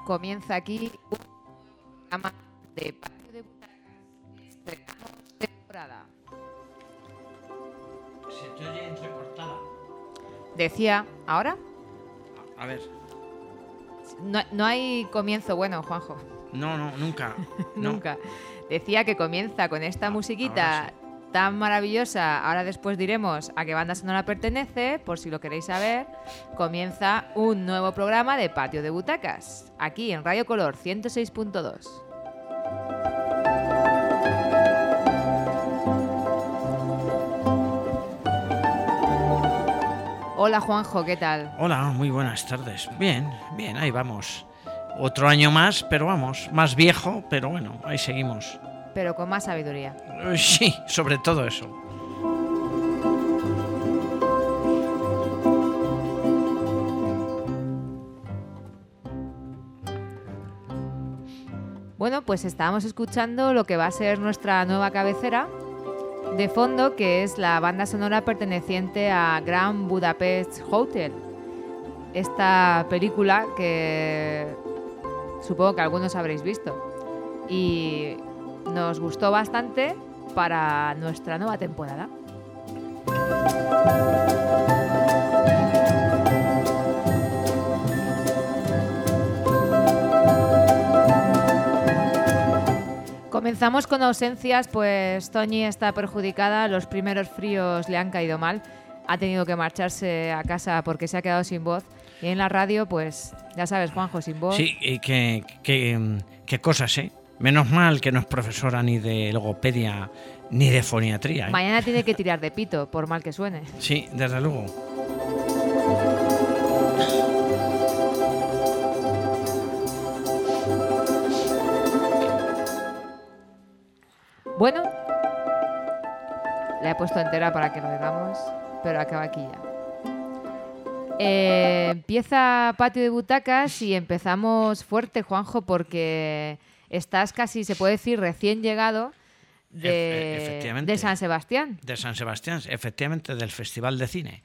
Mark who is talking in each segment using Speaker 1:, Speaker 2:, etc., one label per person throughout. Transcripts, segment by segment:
Speaker 1: comienza aquí un programa de Patio de Butacas. Estrenamos temporada.
Speaker 2: Se te oye entrecortada.
Speaker 1: Decía, ¿ahora?
Speaker 2: A ver.
Speaker 1: No hay comienzo bueno, Juanjo.
Speaker 2: No, nunca. No.
Speaker 1: Nunca. Decía que comienza con esta musiquita
Speaker 2: ahora
Speaker 1: tan maravillosa. Ahora después diremos a qué banda sonora pertenece, por si lo queréis saber. Comienza un nuevo programa de Patio de Butacas, aquí en Radio Color 106.2. Hola Juanjo, ¿qué tal?
Speaker 2: Hola, muy buenas tardes. Bien, ahí vamos. Otro año más, pero vamos, más viejo, pero bueno, ahí seguimos.
Speaker 1: Pero con más sabiduría.
Speaker 2: Sí, sobre todo eso.
Speaker 1: Bueno, pues estábamos escuchando lo que va a ser nuestra nueva cabecera de fondo, que es la banda sonora perteneciente a Grand Budapest Hotel. Esta película que supongo que algunos habréis visto y nos gustó bastante para nuestra nueva temporada. Comenzamos con ausencias, pues Toñi está perjudicada, los primeros fríos le han caído mal, ha tenido que marcharse a casa porque se ha quedado sin voz. Y en la radio, pues ya sabes, Juanjo, sin voz.
Speaker 2: Sí, y qué cosas, ¿eh? Menos mal que no es profesora ni de logopedia ni de foniatría, ¿eh?
Speaker 1: Mañana tiene que tirar de pito, por mal que suene.
Speaker 2: Sí, desde luego.
Speaker 1: Bueno, la he puesto entera para que lo digamos, pero acaba aquí ya. Empieza Patio de Butacas y empezamos fuerte, Juanjo, porque estás casi, se puede decir, recién llegado de San Sebastián.
Speaker 2: De San Sebastián, efectivamente, del Festival de Cine.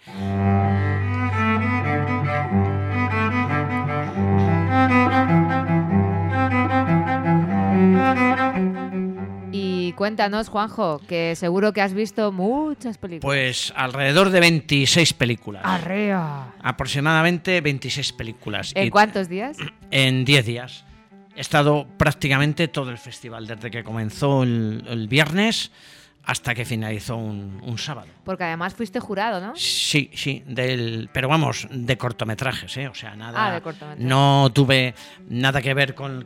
Speaker 1: Y cuéntanos, Juanjo, que seguro que has visto muchas películas.
Speaker 2: Pues alrededor de 26 películas.
Speaker 1: ¡Arrea!
Speaker 2: Aproximadamente 26 películas.
Speaker 1: ¿En cuántos días?
Speaker 2: En 10 días. He estado prácticamente todo el festival, desde que comenzó el viernes hasta que finalizó un sábado.
Speaker 1: Porque además fuiste jurado, ¿no?
Speaker 2: Sí, pero vamos, de cortometrajes, ¿eh? O sea, nada.
Speaker 1: De cortometrajes.
Speaker 2: No tuve nada que ver con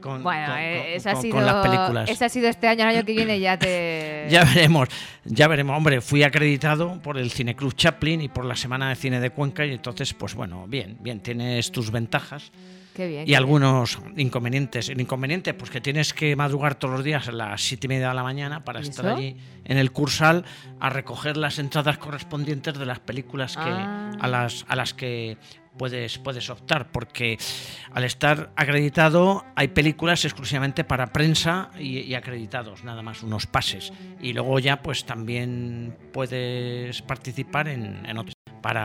Speaker 2: las películas.
Speaker 1: Ese ha sido este año, el año que viene ya te...
Speaker 2: Ya veremos. Hombre, fui acreditado por el Cineclub Chaplin y por la Semana de Cine de Cuenca y entonces, pues bueno, bien, tienes tus ventajas.
Speaker 1: Qué bien,
Speaker 2: y algunos inconvenientes. El inconveniente, pues que tienes que madrugar todos los días a las 7:30 de la mañana para estar allí en el Cursal a recoger las entradas correspondientes de las películas a las que puedes optar, porque al estar acreditado hay películas exclusivamente para prensa y acreditados, nada más unos pases. Y luego ya pues también puedes participar en otros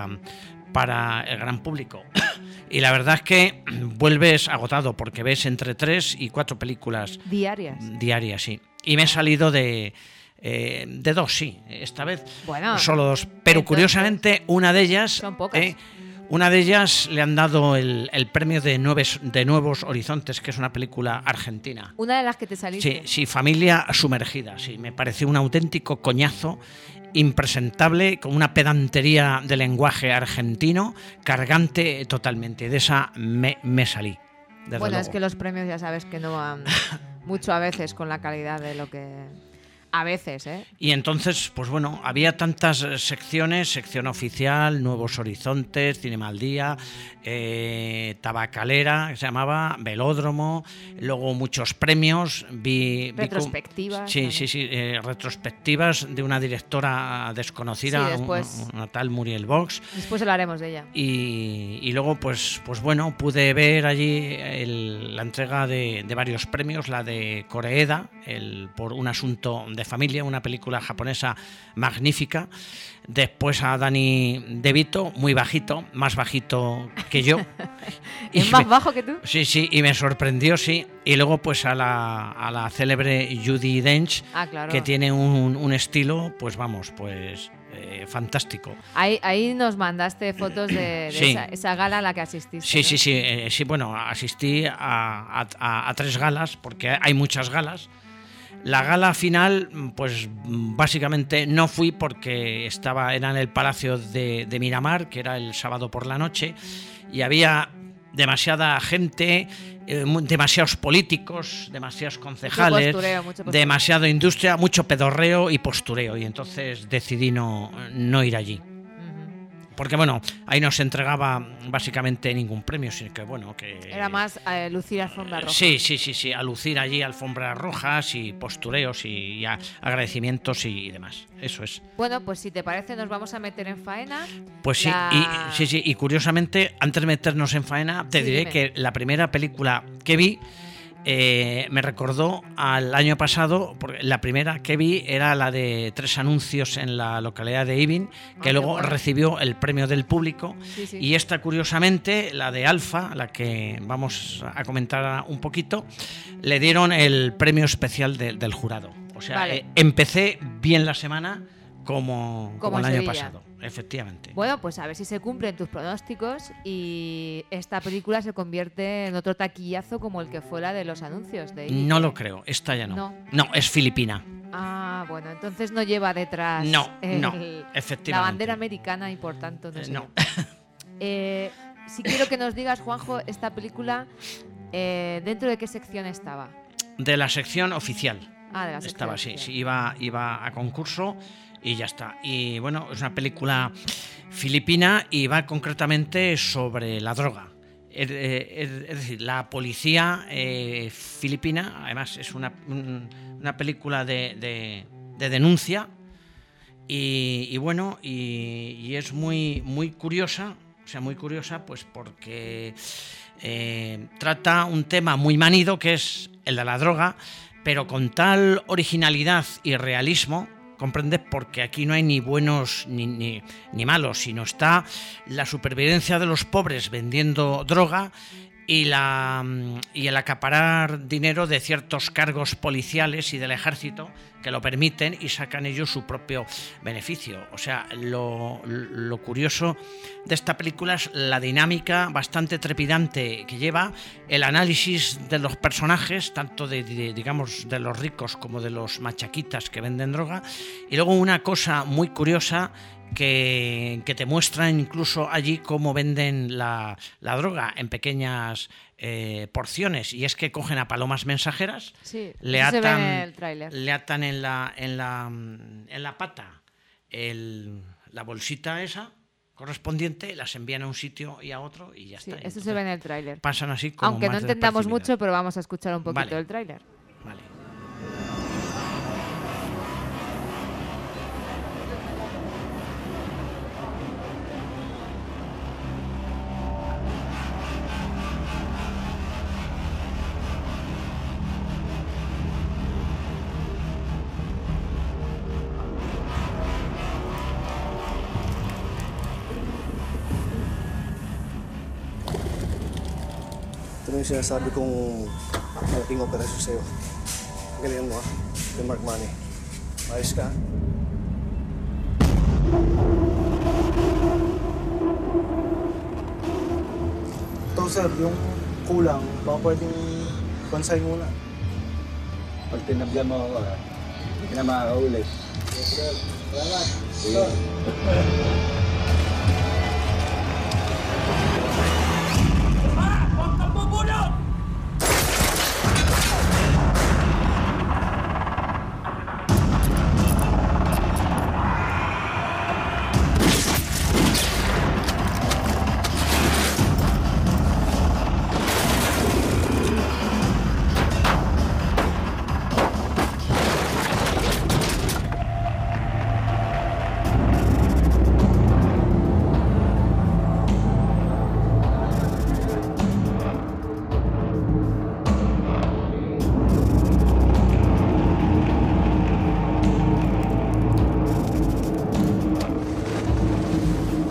Speaker 2: para el gran público. Y la verdad es que vuelves agotado porque ves entre 3 y 4 películas diarias, sí. Y me he salido de 2, sí, esta vez.
Speaker 1: Bueno,
Speaker 2: solo 2. Pero curiosamente una de ellas...
Speaker 1: Son pocas.
Speaker 2: Una de ellas le han dado el premio de Nuevos Horizontes, que es una película argentina.
Speaker 1: ¿Una de las que te saliste?
Speaker 2: Sí, Familia Sumergida. Sí, me pareció un auténtico coñazo, impresentable, con una pedantería de lenguaje argentino, cargante totalmente. De esa me salí.
Speaker 1: Bueno,
Speaker 2: luego.
Speaker 1: Es que los premios ya sabes que no van mucho a veces con la calidad de lo que... A veces, ¿eh?
Speaker 2: Y entonces, pues bueno, había tantas secciones, sección oficial, Nuevos Horizontes, Cinema al Día, Tabacalera, que se llamaba, Velódromo, luego muchos premios,
Speaker 1: retrospectivas.
Speaker 2: Sí, retrospectivas de una directora desconocida, una tal Muriel Vox.
Speaker 1: Después hablaremos de ella.
Speaker 2: Y luego, pues bueno, pude ver allí la entrega de varios premios, la de Coreeda, por un asunto de de familia, una película japonesa magnífica. Después a Danny DeVito, muy bajito, más bajito que yo.
Speaker 1: ¿Es más bajo que tú?
Speaker 2: Sí, sí, y me sorprendió, sí. Y luego pues a la célebre Judi Dench,
Speaker 1: claro,
Speaker 2: que tiene un estilo, pues vamos, pues fantástico.
Speaker 1: Ahí nos mandaste fotos de
Speaker 2: sí.
Speaker 1: esa gala a la que asististe.
Speaker 2: Sí,
Speaker 1: ¿no?
Speaker 2: sí, bueno, asistí a 3 galas, porque hay muchas galas. La gala final, pues básicamente no fui porque era en el Palacio de Miramar, que era el sábado por la noche, y había demasiada gente, demasiados políticos, demasiados concejales,
Speaker 1: mucho postureo.
Speaker 2: Demasiada industria, mucho pedorreo y postureo, y entonces decidí no ir allí. Porque bueno, ahí no se entregaba básicamente ningún premio, sino que bueno, que...
Speaker 1: Era más lucir alfombras rojas.
Speaker 2: Sí, a lucir allí alfombras rojas y postureos y agradecimientos y demás. Eso es.
Speaker 1: Bueno, pues si te parece nos vamos a meter en faena.
Speaker 2: Pues sí, y curiosamente, antes de meternos en faena, te diré que la primera película que vi me recordó al año pasado, porque la primera que vi era la de 3 anuncios en la localidad de Ibin, que luego recibió el premio del público, y esta curiosamente, la de Alfa, la que vamos a comentar un poquito, le dieron el premio especial del jurado. O sea, empecé bien la semana como el año pasado, efectivamente.
Speaker 1: Bueno, pues a ver si se cumplen tus pronósticos y esta película se convierte en otro taquillazo como el que fue la de los anuncios de Ibin.
Speaker 2: No lo creo, esta ya no. No, es filipina.
Speaker 1: Ah, bueno, entonces no lleva detrás
Speaker 2: efectivamente.
Speaker 1: la bandera americana y por tanto no. Si quiero que nos digas, Juanjo, esta película, ¿dentro de qué sección estaba?
Speaker 2: De la sección oficial.
Speaker 1: De la sección
Speaker 2: estaba,
Speaker 1: oficial.
Speaker 2: Sí, iba a concurso y ya está. Y bueno, es una película filipina y va concretamente sobre la droga. Es decir, la policía filipina, además es una película de denuncia y bueno, y es muy curiosa, o sea, muy curiosa pues porque trata un tema muy manido que es el de la droga, pero con tal originalidad y realismo, comprendes, porque aquí no hay ni buenos ni malos, sino está la supervivencia de los pobres vendiendo droga y el acaparar dinero de ciertos cargos policiales y del ejército que lo permiten y sacan ellos su propio beneficio. O sea, lo curioso de esta película es la dinámica bastante trepidante que lleva, el análisis de los personajes, tanto digamos de los ricos como de los machaquitas que venden droga, y luego una cosa muy curiosa que te muestran incluso allí cómo venden la droga en pequeñas porciones, y es que cogen a palomas mensajeras, le atan en la pata la bolsita esa correspondiente, las envían a un sitio y a otro y ya está.
Speaker 1: Eso se ve en el tráiler.
Speaker 2: Pasan así como
Speaker 1: aunque
Speaker 2: más
Speaker 1: no entendamos mucho, pero vamos a escuchar un poquito el tráiler.
Speaker 2: Vale.
Speaker 3: Ito na yung sinasabi kong malaking operasyon sa'yo. Galingan mo kay Mark Money. Ayos ka? Ito sir, yung kulang, baka pwedeng bansay muna.
Speaker 4: Pag tinabyan mo ako, hindi na makakaulit.
Speaker 3: Yes sir, salamat.
Speaker 4: Sige.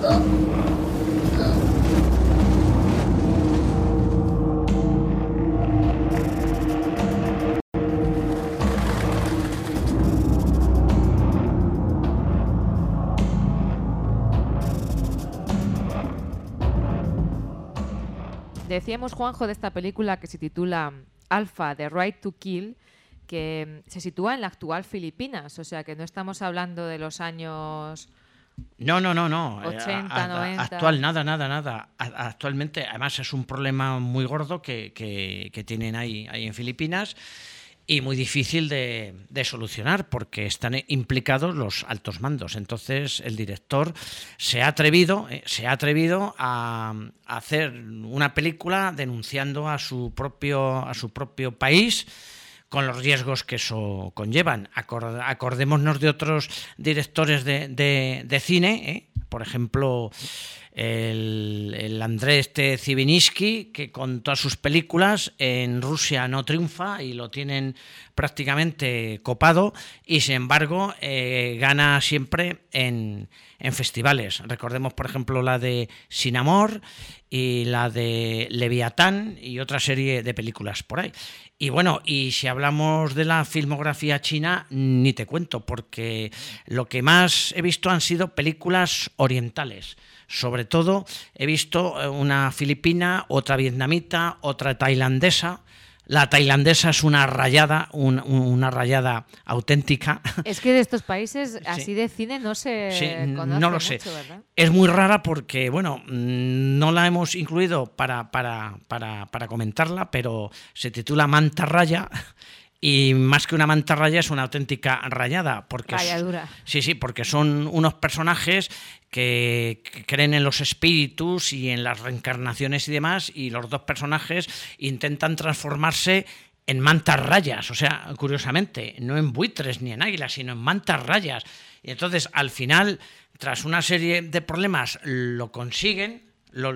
Speaker 1: Decíamos, Juanjo, de esta película que se titula Alpha, The Right to Kill, que se sitúa en la actual Filipinas, o sea que no estamos hablando de los años...
Speaker 2: No.
Speaker 1: 80, 90...
Speaker 2: Actual, nada. Actualmente, además, es un problema muy gordo que tienen ahí en Filipinas y muy difícil de solucionar porque están implicados los altos mandos. Entonces, el director se ha atrevido a hacer una película denunciando a su propio país, con los riesgos que eso conllevan. Acordémonos de otros directores de cine, por ejemplo, el Andrés Zivinsky, que con todas sus películas en Rusia no triunfa y lo tienen prácticamente copado, y sin embargo gana siempre en festivales. Recordemos, por ejemplo, la de Sin Amor y la de Leviatán y otra serie de películas por ahí. Y bueno, y si hablamos de la filmografía china, ni te cuento, porque lo que más he visto han sido películas orientales. Sobre todo he visto una filipina, otra vietnamita, otra tailandesa. La tailandesa es una rayada auténtica.
Speaker 1: Es que de estos países así de cine no se conoce
Speaker 2: no lo
Speaker 1: mucho,
Speaker 2: sé.
Speaker 1: ¿verdad?
Speaker 2: Es muy rara porque, bueno, no la hemos incluido para comentarla, pero se titula Mantarraya. Y más que una mantarraya es una auténtica rayada.
Speaker 1: Rayadura.
Speaker 2: Sí, porque son unos personajes que creen en los espíritus y en las reencarnaciones y demás, y los dos personajes intentan transformarse en mantarrayas, o sea, curiosamente, no en buitres ni en águilas, sino en mantarrayas. Y entonces, al final, tras una serie de problemas, lo consiguen,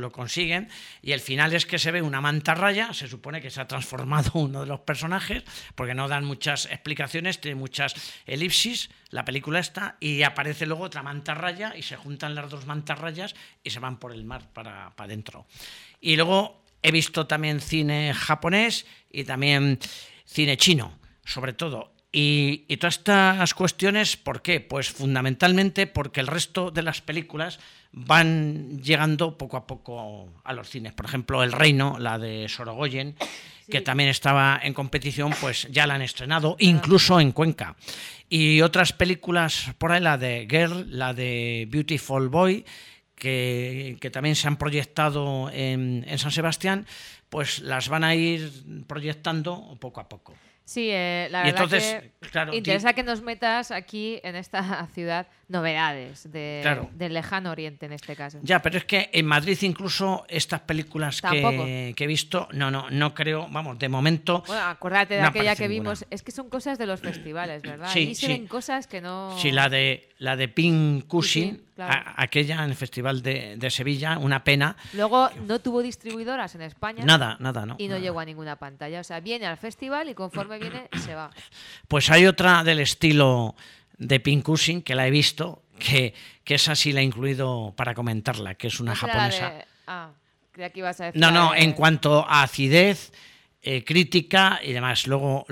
Speaker 2: y el final es que se ve una mantarraya. Se supone que se ha transformado uno de los personajes, porque no dan muchas explicaciones, tiene muchas elipsis la película esta, y aparece luego otra mantarraya y se juntan las dos mantarrayas y se van por el mar para adentro. Y luego he visto también cine japonés y también cine chino, sobre todo. Y todas estas cuestiones, ¿por qué? Pues fundamentalmente porque el resto de las películas van llegando poco a poco a los cines. Por ejemplo, El Reino, la de Sorogoyen, que también estaba en competición, pues ya la han estrenado, incluso en Cuenca. Y otras películas por ahí, la de Girl, la de Beautiful Boy, que también se han proyectado en San Sebastián, pues las van a ir proyectando poco a poco.
Speaker 1: Sí, la verdad entonces, que claro, interesa que nos metas aquí en esta ciudad novedades del lejano oriente en este caso.
Speaker 2: Ya, pero es que en Madrid incluso estas películas que he visto, no creo, vamos, de momento...
Speaker 1: Bueno, acuérdate de aquella que vimos, es que son cosas de los festivales, ¿verdad?
Speaker 2: Sí,
Speaker 1: Ahí se ven cosas que no...
Speaker 2: Sí, la de Pink Cushing,
Speaker 1: claro.
Speaker 2: Aquella en el Festival de Sevilla, una pena.
Speaker 1: Luego no tuvo distribuidoras en España.
Speaker 2: Nada, ¿no?
Speaker 1: Y no llegó a ninguna pantalla. O sea, viene al festival y conforme viene, se va.
Speaker 2: Pues hay otra del estilo de Pink Cushing que la he visto, que esa sí la he incluido para comentarla, que es una japonesa.
Speaker 1: Creía que ibas a decir.
Speaker 2: No, en cuanto a acidez, crítica y demás. Luego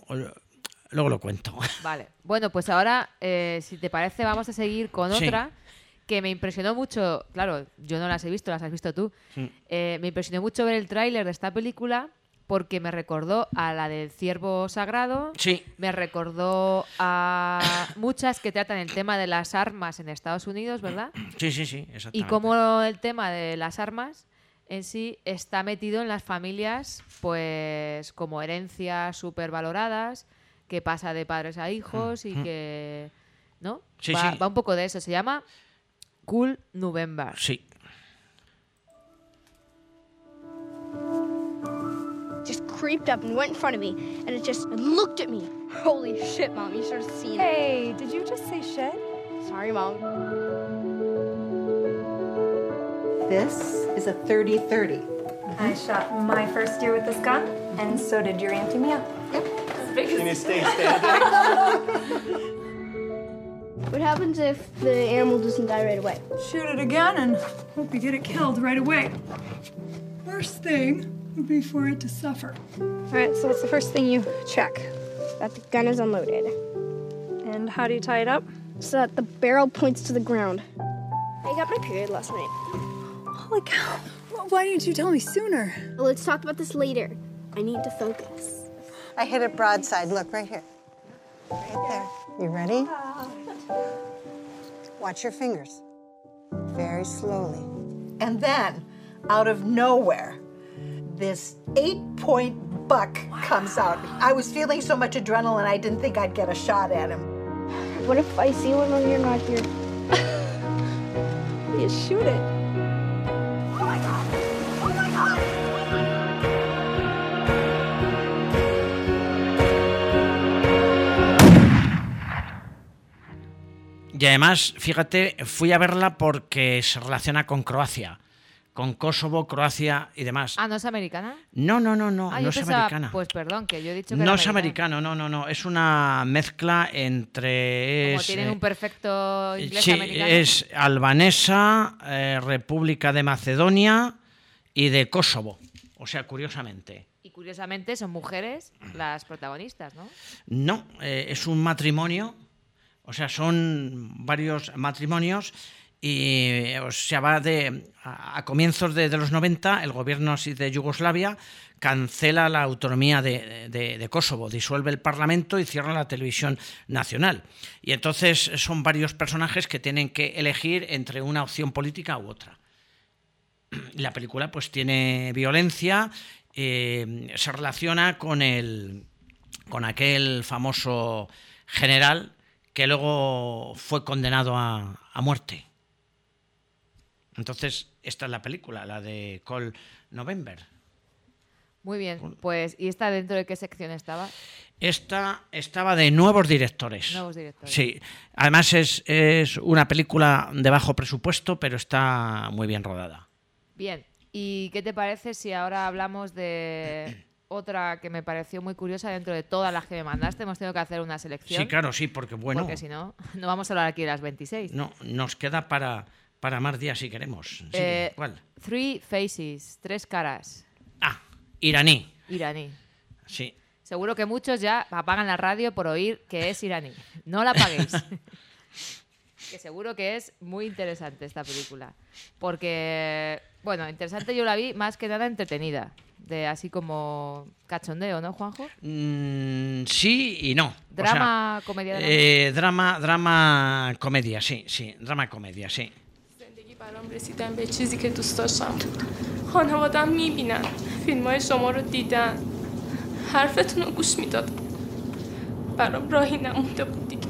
Speaker 2: lo cuento.
Speaker 1: Vale. Bueno, pues ahora, si te parece, vamos a seguir con otra que me impresionó mucho. Claro, yo no las he visto, las has visto tú. Me impresionó mucho ver el tráiler de esta película porque me recordó a la del Ciervo Sagrado.
Speaker 2: Sí.
Speaker 1: Me recordó a muchas que tratan el tema de las armas en Estados Unidos, ¿verdad?
Speaker 2: Sí, exactamente.
Speaker 1: Y cómo el tema de las armas en sí está metido en las familias, pues como herencias súper valoradas, que pasa de padres a hijos y que... ¿No?
Speaker 2: Sí,
Speaker 1: va un poco de eso. Se llama Cool November.
Speaker 2: Sí.
Speaker 5: Just creeped up and went in front of me, and it just looked at me. Holy shit, Mom, you should have seen it.
Speaker 6: Hey, did you just say shit?
Speaker 5: Sorry, Mom.
Speaker 6: This is a 30-30. I shot my first deer with this gun, and so did your Auntie Mia. Yep.
Speaker 3: Can you stay standing?
Speaker 5: What happens if the animal doesn't die right away?
Speaker 7: Shoot it again and hope you get it killed right away. Worst thing would be for it to suffer.
Speaker 5: All right, so that's the first thing you check, that the gun is unloaded.
Speaker 6: And how do you tie it up?
Speaker 5: So that the barrel points to the ground. I got my period last night.
Speaker 7: Holy cow. Why didn't you tell me sooner?
Speaker 5: Well, let's talk about this later. I need to focus.
Speaker 8: I hit it broadside. Look, right here. Right there. You ready? Watch your fingers. Very slowly.
Speaker 9: And then, out of nowhere, this 8-point buck comes out. I was feeling so much adrenaline, I didn't think I'd get a shot at him.
Speaker 5: What if I see one when you're not here?
Speaker 6: You shoot it.
Speaker 5: Oh my God! Oh my God!
Speaker 2: Y además, fíjate, fui a verla porque se relaciona con Croacia, con Kosovo, Croacia y demás.
Speaker 1: Ah, ¿no es americana?
Speaker 2: No, no
Speaker 1: Yo
Speaker 2: es
Speaker 1: pensaba,
Speaker 2: americana.
Speaker 1: Pues perdón, que yo he dicho que
Speaker 2: no
Speaker 1: era
Speaker 2: es americano, no. Es una mezcla entre...
Speaker 1: Como tienen un perfecto inglés
Speaker 2: sí,
Speaker 1: americano.
Speaker 2: es albanesa, República de Macedonia y de Kosovo. O sea, curiosamente.
Speaker 1: Y curiosamente son mujeres las protagonistas, ¿no?
Speaker 2: No, es un matrimonio. O sea, son varios matrimonios y o sea, va a comienzos de los 90, el gobierno de Yugoslavia cancela la autonomía de Kosovo, disuelve el parlamento y cierra la televisión nacional. Y entonces son varios personajes que tienen que elegir entre una opción política u otra. La película pues tiene violencia, se relaciona con aquel famoso general que luego fue condenado a muerte. Entonces, esta es la película, la de Cold November.
Speaker 1: Muy bien, pues ¿y esta dentro de qué sección estaba?
Speaker 2: Esta estaba de nuevos directores.
Speaker 1: Nuevos directores.
Speaker 2: Sí, además es una película de bajo presupuesto, pero está muy bien rodada.
Speaker 1: Bien, ¿y qué te parece si ahora hablamos de otra que me pareció muy curiosa dentro de todas las que me mandaste? Hemos tenido que hacer una selección.
Speaker 2: Sí, claro, sí, porque bueno...
Speaker 1: Porque si no, no vamos a hablar aquí de las 26.
Speaker 2: No, nos queda para más días si queremos. Sí, ¿cuál?
Speaker 1: Three Faces, tres caras.
Speaker 2: Ah, iraní.
Speaker 1: Iraní.
Speaker 2: Sí.
Speaker 1: Seguro que muchos ya apagan la radio por oír que es iraní. No la apaguéis. Que seguro que es muy interesante esta película. Porque, bueno, interesante yo la vi más que nada entretenida. De así como cachondeo, ¿no, Juanjo?
Speaker 2: Sí y no.
Speaker 1: Drama,
Speaker 2: o sea,
Speaker 1: comedia.
Speaker 2: Drama, comedia, sí. Drama, comedia, sí.
Speaker 10: زندگی برام رسیدن به چیزی که دوست داشتم. خانواده‌ام میبینن، فیلم‌های شما رو دیدن، حرفتون رو گوش میدادن. برام راهی نمونده بود دیگه.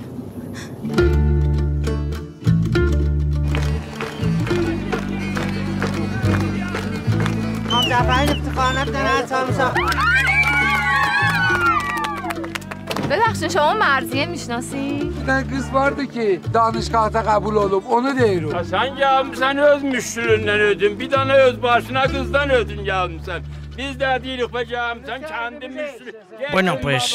Speaker 11: ببخشید شما مرضیه میشناسی؟
Speaker 12: Ne kız vardı ki danışgahta kabul olup onu diyorum.
Speaker 13: Sen gelmişsen öz müştüründen ödün. Bir tane öz başına kızdan ödün gelmişsen. Biz de değilik be gelmişsen kendi müştürü.
Speaker 2: Bueno, pues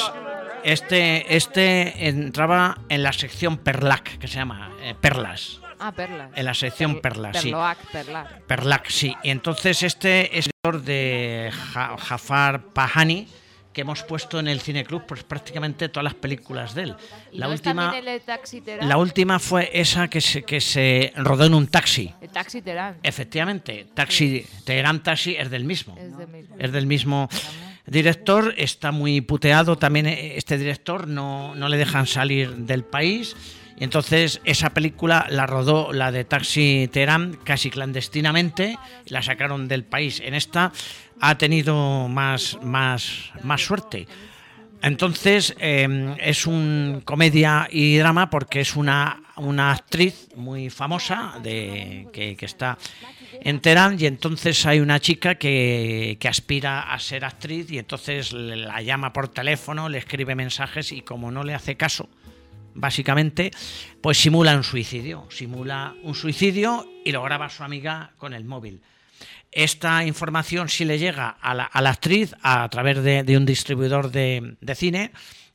Speaker 2: este entraba en la sección Perlac, que se llama Perlas.
Speaker 1: Ah, Perlas.
Speaker 2: En la sección Perlas, sí.
Speaker 1: Perlac.
Speaker 2: Perlac, sí. Y entonces este es el de Jafar Pahani, que hemos puesto en el Cineclub pues prácticamente todas las películas de él.
Speaker 1: ¿Y la
Speaker 2: última fue esa que se rodó en un taxi.
Speaker 1: El Taxi Teherán.
Speaker 2: Efectivamente, Teherán Taxi es del mismo. Es del mismo director, está muy puteado también este director, no le dejan salir del país. Y entonces esa película la rodó, la de Taxi Teherán, casi clandestinamente, y la sacaron del país. En esta ha tenido más suerte. Entonces es un comedia y drama porque es una actriz muy famosa que está en Teherán, y entonces hay una chica que aspira a ser actriz y entonces la llama por teléfono, le escribe mensajes y como no le hace caso, básicamente, pues simula un suicidio y lo graba a su amiga con el móvil. Esta información sí le llega a la actriz a través de un distribuidor de cine,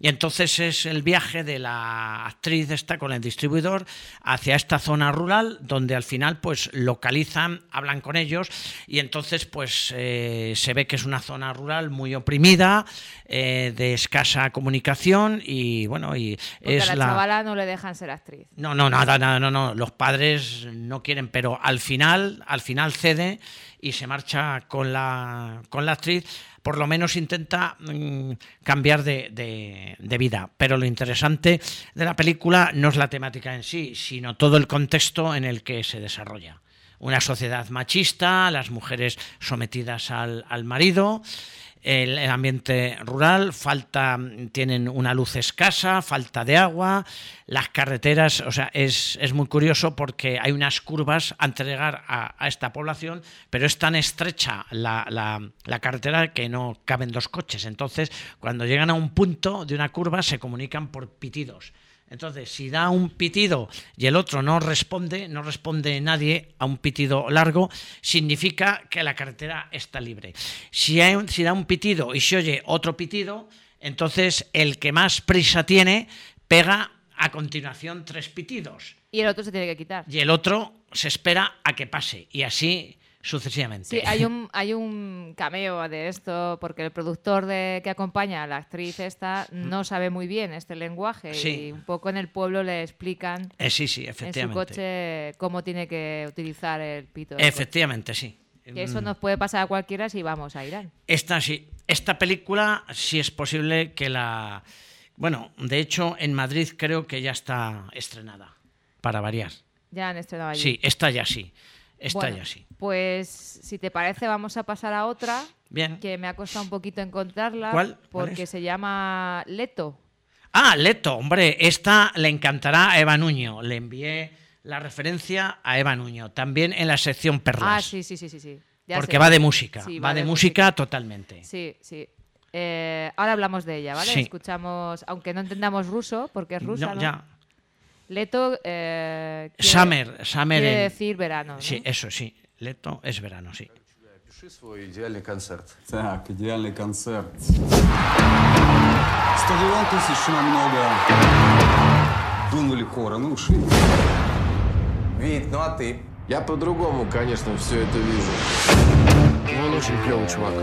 Speaker 2: Y entonces es el viaje de la actriz esta con el distribuidor hacia esta zona rural, donde al final pues localizan, hablan con ellos, y entonces pues se ve que es una zona rural muy oprimida, de escasa comunicación, y bueno, y
Speaker 1: porque
Speaker 2: es
Speaker 1: a la chavala no le dejan ser actriz.
Speaker 2: No, nada, los padres no quieren, pero al final cede y se marcha con la actriz. Por lo menos intenta cambiar de vida. Pero lo interesante de la película no es la temática en sí, sino todo el contexto en el que se desarrolla. Una sociedad machista, las mujeres sometidas al marido, el ambiente rural, tienen una luz escasa, falta de agua, las carreteras, o sea, es muy curioso porque hay unas curvas antes de llegar a esta población, pero es tan estrecha la carretera que no caben dos coches. Entonces, cuando llegan a un punto de una curva, se comunican por pitidos. Entonces, si da un pitido y el otro no responde nadie a un pitido largo, significa que la carretera está libre. Si da un pitido y se oye otro pitido, entonces el que más prisa tiene pega a continuación 3 pitidos.
Speaker 1: Y el otro se tiene que quitar.
Speaker 2: Y el otro se espera a que pase, y así sucesivamente.
Speaker 1: Sí, hay un cameo de esto, porque el productor que acompaña a la actriz esta no sabe muy bien este lenguaje,
Speaker 2: sí.
Speaker 1: Y un poco en el pueblo le explican
Speaker 2: sí, efectivamente.
Speaker 1: En su coche cómo tiene que utilizar el pito.
Speaker 2: Efectivamente, sí.
Speaker 1: Que eso nos puede pasar a cualquiera si vamos a Irán.
Speaker 2: Esta película sí es posible que la... Bueno, de hecho, en Madrid creo que ya está estrenada, para variar.
Speaker 1: Ya han estrenado allí.
Speaker 2: Sí, esta ya sí.
Speaker 1: Pues si te parece vamos a pasar a otra.
Speaker 2: Bien.
Speaker 1: Que me ha costado un poquito encontrarla.
Speaker 2: ¿Cuál
Speaker 1: porque
Speaker 2: es?
Speaker 1: Se llama Leto.
Speaker 2: Ah, Leto, hombre, esta le encantará a Eva Nuño. Le envié la referencia a Eva Nuño, también en la sección Perlas.
Speaker 1: Ah, sí. Ya
Speaker 2: porque va de música,
Speaker 1: sí,
Speaker 2: va de música totalmente.
Speaker 1: Sí. Ahora hablamos de ella, ¿vale?
Speaker 2: Sí.
Speaker 1: Escuchamos, aunque no entendamos ruso, porque es rusa, ¿no?
Speaker 2: Ya.
Speaker 1: Leto
Speaker 2: Summer
Speaker 1: quiere decir verano, ¿no?
Speaker 2: Sí, eso sí. Leto es verano, sí.
Speaker 14: Пиши свой идеальный концерт.
Speaker 15: Так, идеальный концерт. 100 тысяч намного. Думали хоры, ну ушли.
Speaker 14: Вит, ну а ты? Я по-другому, конечно, все это вижу. Он очень клевый чувак.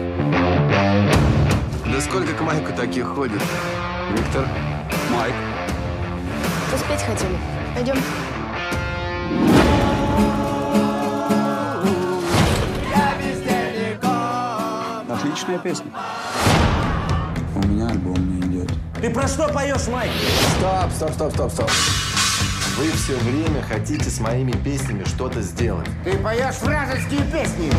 Speaker 14: Да сколько к Майку таких ходит? Виктор?
Speaker 15: Майк.
Speaker 5: Успеть хотели. Пойдем.
Speaker 15: Отличная песня. У меня альбом не идет.
Speaker 14: Ты про что поешь, Майк? Стоп. Вы все время хотите с моими песнями что-то сделать. Ты поешь вражеские песни.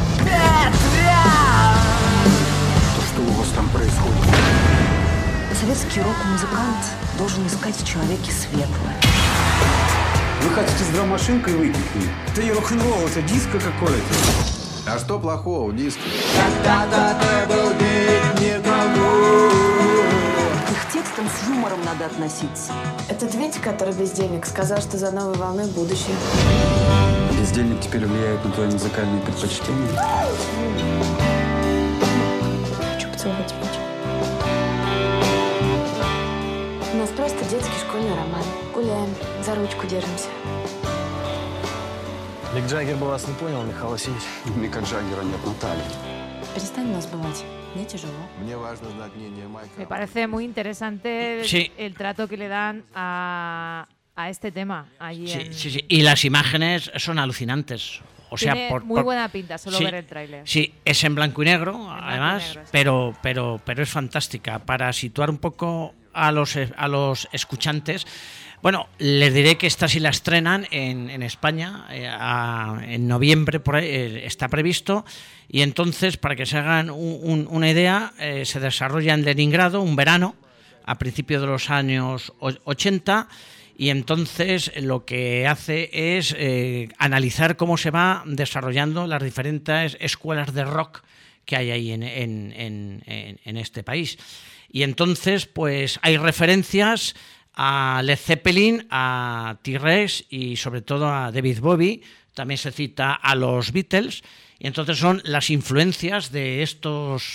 Speaker 15: Что у вас там происходит?
Speaker 16: Советский рок-музыкант должен искать в человеке светлое.
Speaker 15: Вы хотите с драм-машинкой выйти к ним? Это не рок-н-ролл, это диско какое-то.
Speaker 14: А что плохого в диске?
Speaker 16: К их текстам с юмором надо относиться.
Speaker 17: Этот Витя, который бездельник, сказал, что за новой волной будущее.
Speaker 15: Бездельник теперь влияет на твои музыкальные предпочтения?
Speaker 17: Хочу поцеловать Витю. У нас просто детский школьный роман. Гуляем, за ручку держимся.
Speaker 3: Мик Джаггер бы вас не понял, Михаил Васильевич.
Speaker 15: Мика Джаггера нет, Наталья.
Speaker 17: Перестань нас бывать. Мне тяжело.
Speaker 14: Мне важно знать мнение Майка.
Speaker 1: Me parece muy interesante el trato que le dan a este tema allí.
Speaker 2: Sí. Y las imágenes son alucinantes. O sea,
Speaker 1: tiene muy buena pinta, solo ver el tráiler.
Speaker 2: Sí, es en blanco y negro, además, pero es fantástica. Para situar un poco a los escuchantes, bueno, les diré que esta sí la estrenan en España, en noviembre por ahí, está previsto, y entonces, para que se hagan una idea, se desarrolla en Leningrado un verano, a principios de los años 80, y entonces lo que hace es analizar cómo se va desarrollando las diferentes escuelas de rock que hay ahí en este país. Y entonces, pues hay referencias a Led Zeppelin, a T-Rex y sobre todo a David Bowie. También se cita a los Beatles, y entonces son las influencias de estos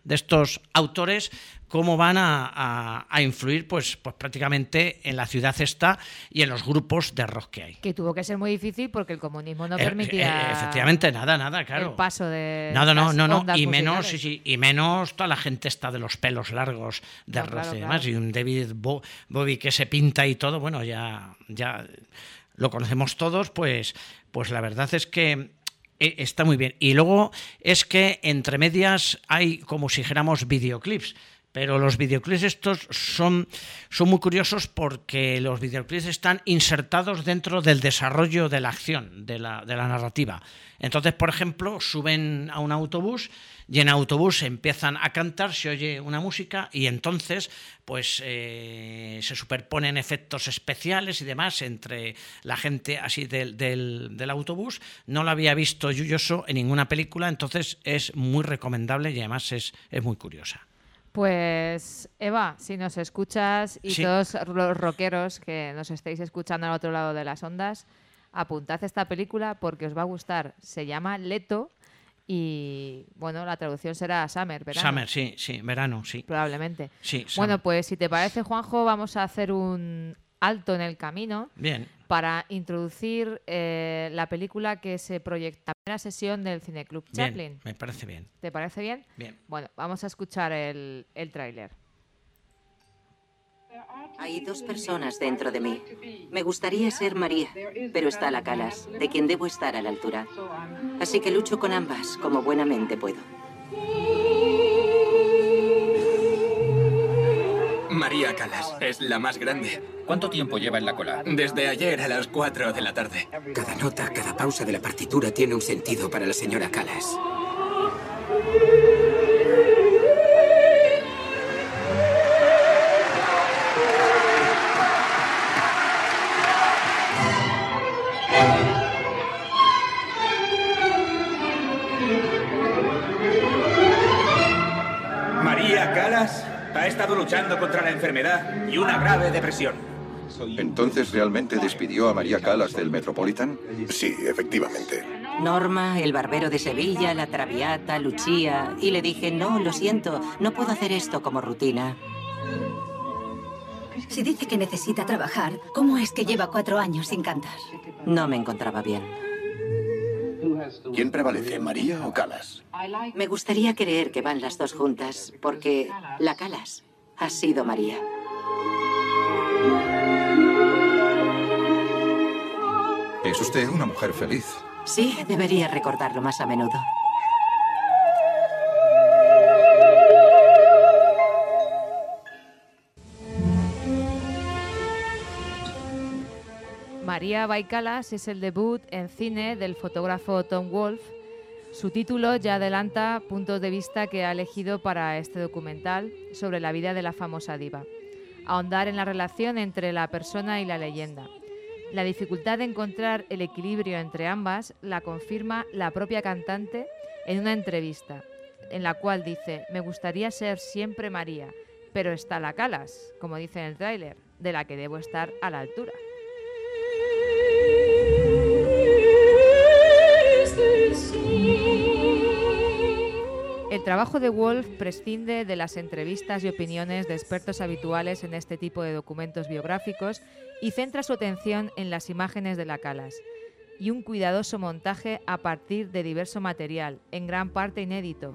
Speaker 2: estos autores, cómo van a influir pues prácticamente en la ciudad esta y en los grupos de rock que hay.
Speaker 1: Que tuvo que ser muy difícil porque el comunismo no permitía
Speaker 2: efectivamente nada, claro.
Speaker 1: el paso de
Speaker 2: no, y
Speaker 1: y
Speaker 2: menos toda la gente está de los pelos largos de rock y demás, y un David Bowie que se pinta y todo, bueno, ya lo conocemos todos, pues la verdad es que está muy bien. Y luego es que entre medias hay como si dijéramos videoclips. Pero los videoclips estos son muy curiosos porque los videoclips están insertados dentro del desarrollo de la acción, de la narrativa. Entonces, por ejemplo, suben a un autobús y en autobús empiezan a cantar, se oye una música y entonces pues se superponen efectos especiales y demás entre la gente así del autobús. No lo había visto yo en ninguna película, entonces es muy recomendable y además es muy curiosa.
Speaker 1: Pues Eva, si nos escuchas y todos los rockeros que nos estéis escuchando al otro lado de las ondas, apuntad esta película porque os va a gustar. Se llama Leto y, bueno, la traducción será Summer, verano.
Speaker 2: Summer, sí, verano, sí.
Speaker 1: Probablemente.
Speaker 2: Sí,
Speaker 1: bueno, pues si te parece, Juanjo, vamos a hacer un alto en el camino.
Speaker 2: Bien.
Speaker 1: Para introducir la película que se proyecta en la primera sesión del Cineclub Chaplin.
Speaker 2: Bien, me parece bien.
Speaker 1: ¿Te parece bien?
Speaker 2: Bien.
Speaker 1: Bueno, vamos a escuchar el tráiler.
Speaker 18: Hay dos personas dentro de mí. Me gustaría ser María, pero está la Callas, de quien debo estar a la altura. Así que lucho con ambas como buenamente puedo.
Speaker 19: María Callas es la más grande.
Speaker 20: ¿Cuánto tiempo lleva en la cola?
Speaker 19: Desde ayer a las 4 de la tarde.
Speaker 20: Cada nota, cada pausa de la partitura tiene un sentido para la señora Callas.
Speaker 19: María Callas ha estado luchando contra la enfermedad y una grave depresión.
Speaker 21: ¿Entonces realmente despidió a María Callas del Metropolitan?
Speaker 22: Sí, efectivamente.
Speaker 18: Norma, el barbero de Sevilla, la Traviata, Lucía... Y le dije, no, lo siento, no puedo hacer esto como rutina.
Speaker 23: Si dice que necesita trabajar, ¿cómo es que lleva 4 años sin cantar?
Speaker 18: No me encontraba bien.
Speaker 22: ¿Quién prevalece, María o Callas?
Speaker 18: Me gustaría creer que van las dos juntas, porque la Callas ha sido María.
Speaker 21: Es usted una mujer feliz.
Speaker 18: Sí, debería recordarlo más a menudo.
Speaker 1: María by Callas es el debut en cine del fotógrafo Tom Wolfe. Su título ya adelanta puntos de vista que ha elegido para este documental sobre la vida de la famosa diva. Ahondar en la relación entre la persona y la leyenda. La dificultad de encontrar el equilibrio entre ambas la confirma la propia cantante en una entrevista, en la cual dice: me gustaría ser siempre María, pero está la Callas, como dice en el tráiler, de la que debo estar a la altura. El trabajo de Wolfe prescinde de las entrevistas y opiniones de expertos habituales en este tipo de documentos biográficos y centra su atención en las imágenes de la Callas y un cuidadoso montaje a partir de diverso material, en gran parte inédito.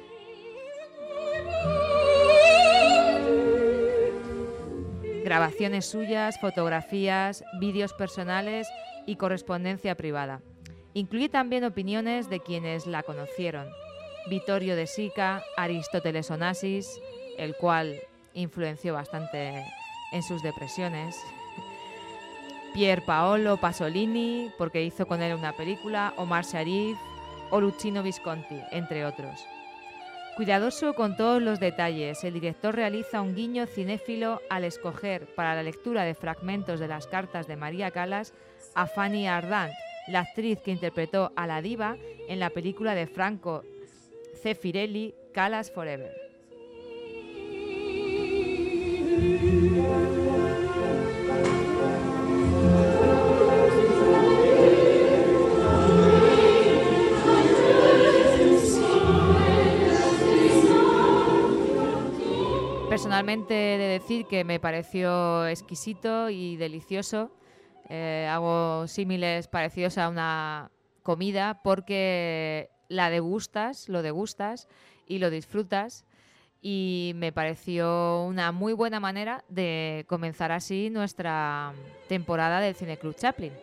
Speaker 1: Grabaciones suyas, fotografías, vídeos personales y correspondencia privada. Incluye también opiniones de quienes la conocieron. Vittorio De Sica, Aristóteles Onassis, el cual influenció bastante en sus depresiones. Pier Paolo Pasolini, porque hizo con él una película, Omar Sharif o Luchino Visconti, entre otros. Cuidadoso con todos los detalles, el director realiza un guiño cinéfilo al escoger para la lectura de fragmentos de las cartas de María Callas a Fanny Ardant, la actriz que interpretó a la diva en la película de Franco Zeffirelli, Callas Forever. personalmente he de decir que me pareció exquisito y delicioso. Hago símiles parecidos a una comida porque lo degustas y lo disfrutas, y me pareció una muy buena manera de comenzar así nuestra temporada del Cineclub Chaplin.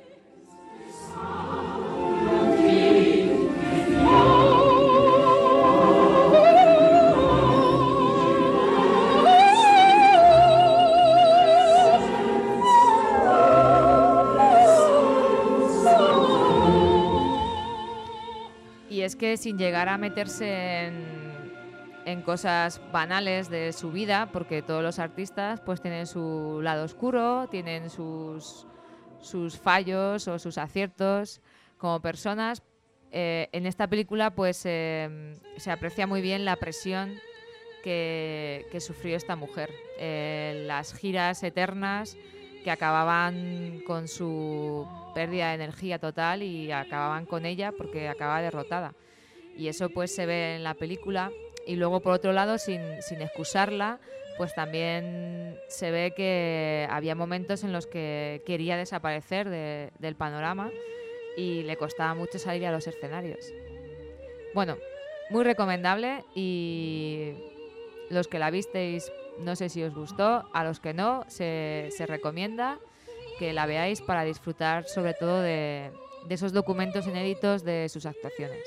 Speaker 1: Y es que sin llegar a meterse en cosas banales de su vida, porque todos los artistas pues tienen su lado oscuro, tienen sus fallos o sus aciertos como personas, en esta película pues se aprecia muy bien la presión que sufrió esta mujer, las giras eternas que acababan con su pérdida de energía total y acababan con ella porque acaba derrotada. Y eso pues se ve en la película. Y luego, por otro lado, sin excusarla, pues también se ve que había momentos en los que quería desaparecer del panorama y le costaba mucho salir a los escenarios. Bueno, muy recomendable, y los que la visteis, no sé si os gustó, a los que no, se recomienda que la veáis para disfrutar sobre todo de esos documentos inéditos de sus actuaciones.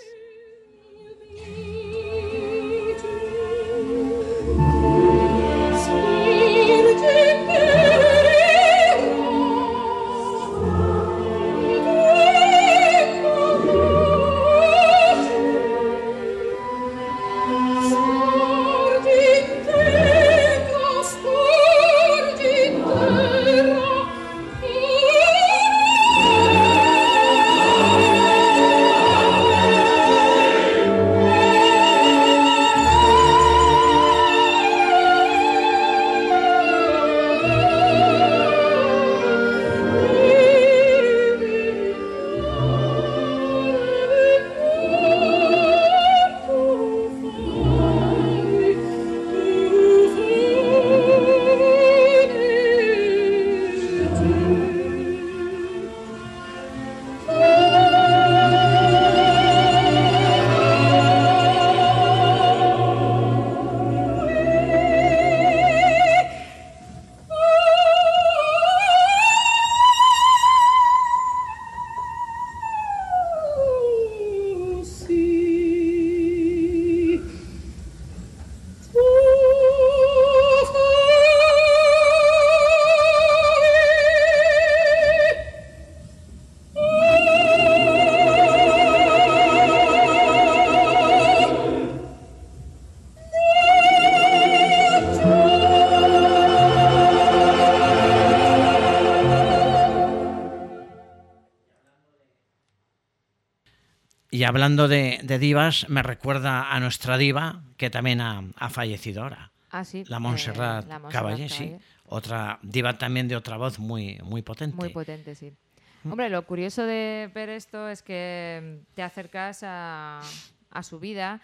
Speaker 2: Y hablando de divas, me recuerda a nuestra diva, que también ha fallecido ahora.
Speaker 1: Ah, sí.
Speaker 2: La Montserrat Caballé, sí. Otra diva también de otra voz muy potente.
Speaker 1: Muy potente, sí. Hombre, lo curioso de ver esto es que te acercas a su vida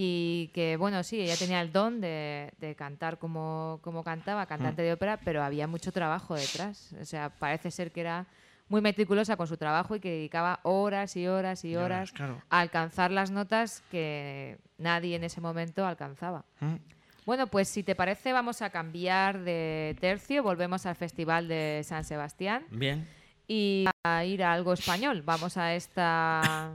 Speaker 1: y que, bueno, sí, ella tenía el don de cantar como cantaba, cantante de ópera, pero había mucho trabajo detrás. O sea, parece ser que era muy meticulosa con su trabajo y que dedicaba horas y horas y horas a alcanzar las notas que nadie en ese momento alcanzaba. Bueno, pues si te parece vamos a cambiar de tercio, volvemos al Festival de San Sebastián.
Speaker 2: Bien.
Speaker 1: Y a ir a algo español. Vamos a esta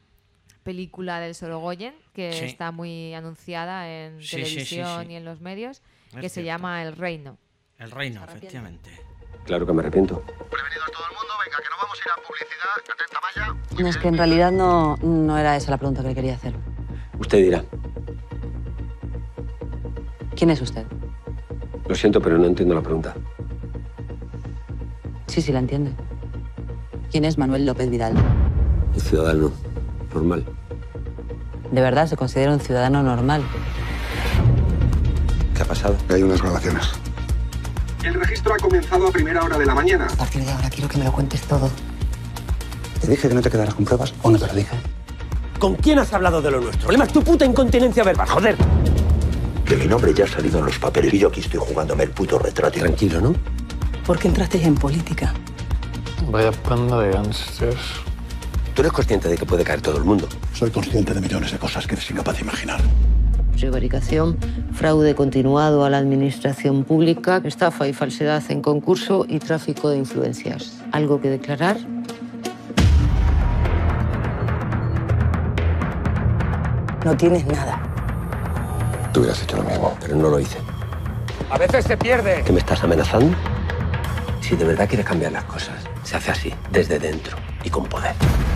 Speaker 1: película del Sorogoyen, que está muy anunciada en televisión y en los medios, que se llama El Reino.
Speaker 2: El Reino, efectivamente.
Speaker 4: Claro que me arrepiento.
Speaker 3: Prevenidos todo el mundo, venga, que nos vamos a ir a publicidad, atenta Maya.
Speaker 7: No, es que en realidad no era esa la pregunta que le quería hacer.
Speaker 4: Usted dirá.
Speaker 7: ¿Quién es usted?
Speaker 4: Lo siento, pero no entiendo la pregunta.
Speaker 7: Sí, la entiende. ¿Quién es Manuel López Vidal?
Speaker 4: Un ciudadano normal.
Speaker 7: ¿De verdad se considera un ciudadano normal?
Speaker 4: ¿Qué ha pasado?
Speaker 22: Hay unas grabaciones.
Speaker 8: El registro ha comenzado a primera hora de la mañana.
Speaker 7: A partir de ahora quiero que me lo cuentes todo.
Speaker 22: ¿Te dije que no te quedaras con pruebas o no te lo dije?
Speaker 4: ¿Con quién has hablado de lo nuestro? El problema es tu puta incontinencia verbal, joder.
Speaker 22: Que mi nombre ya ha salido en los papeles y yo aquí estoy jugándome el puto retrato.
Speaker 4: Tranquilo, ¿no?
Speaker 16: ¿Por qué entrasteis en política?
Speaker 6: Vaya panda de gángsters.
Speaker 4: Tú eres consciente de que puede caer todo el mundo.
Speaker 22: Soy consciente de millones de cosas que eres incapaz de imaginar.
Speaker 7: Prevaricación, fraude continuado a la administración pública, estafa y falsedad en concurso y tráfico de influencias. ¿Algo que declarar?
Speaker 16: No tienes nada.
Speaker 4: Tú hubieras hecho lo mismo, pero no lo hice.
Speaker 12: A veces se pierde.
Speaker 4: ¿Que me estás amenazando? Si de verdad quieres cambiar las cosas, se hace así, desde dentro y con poder.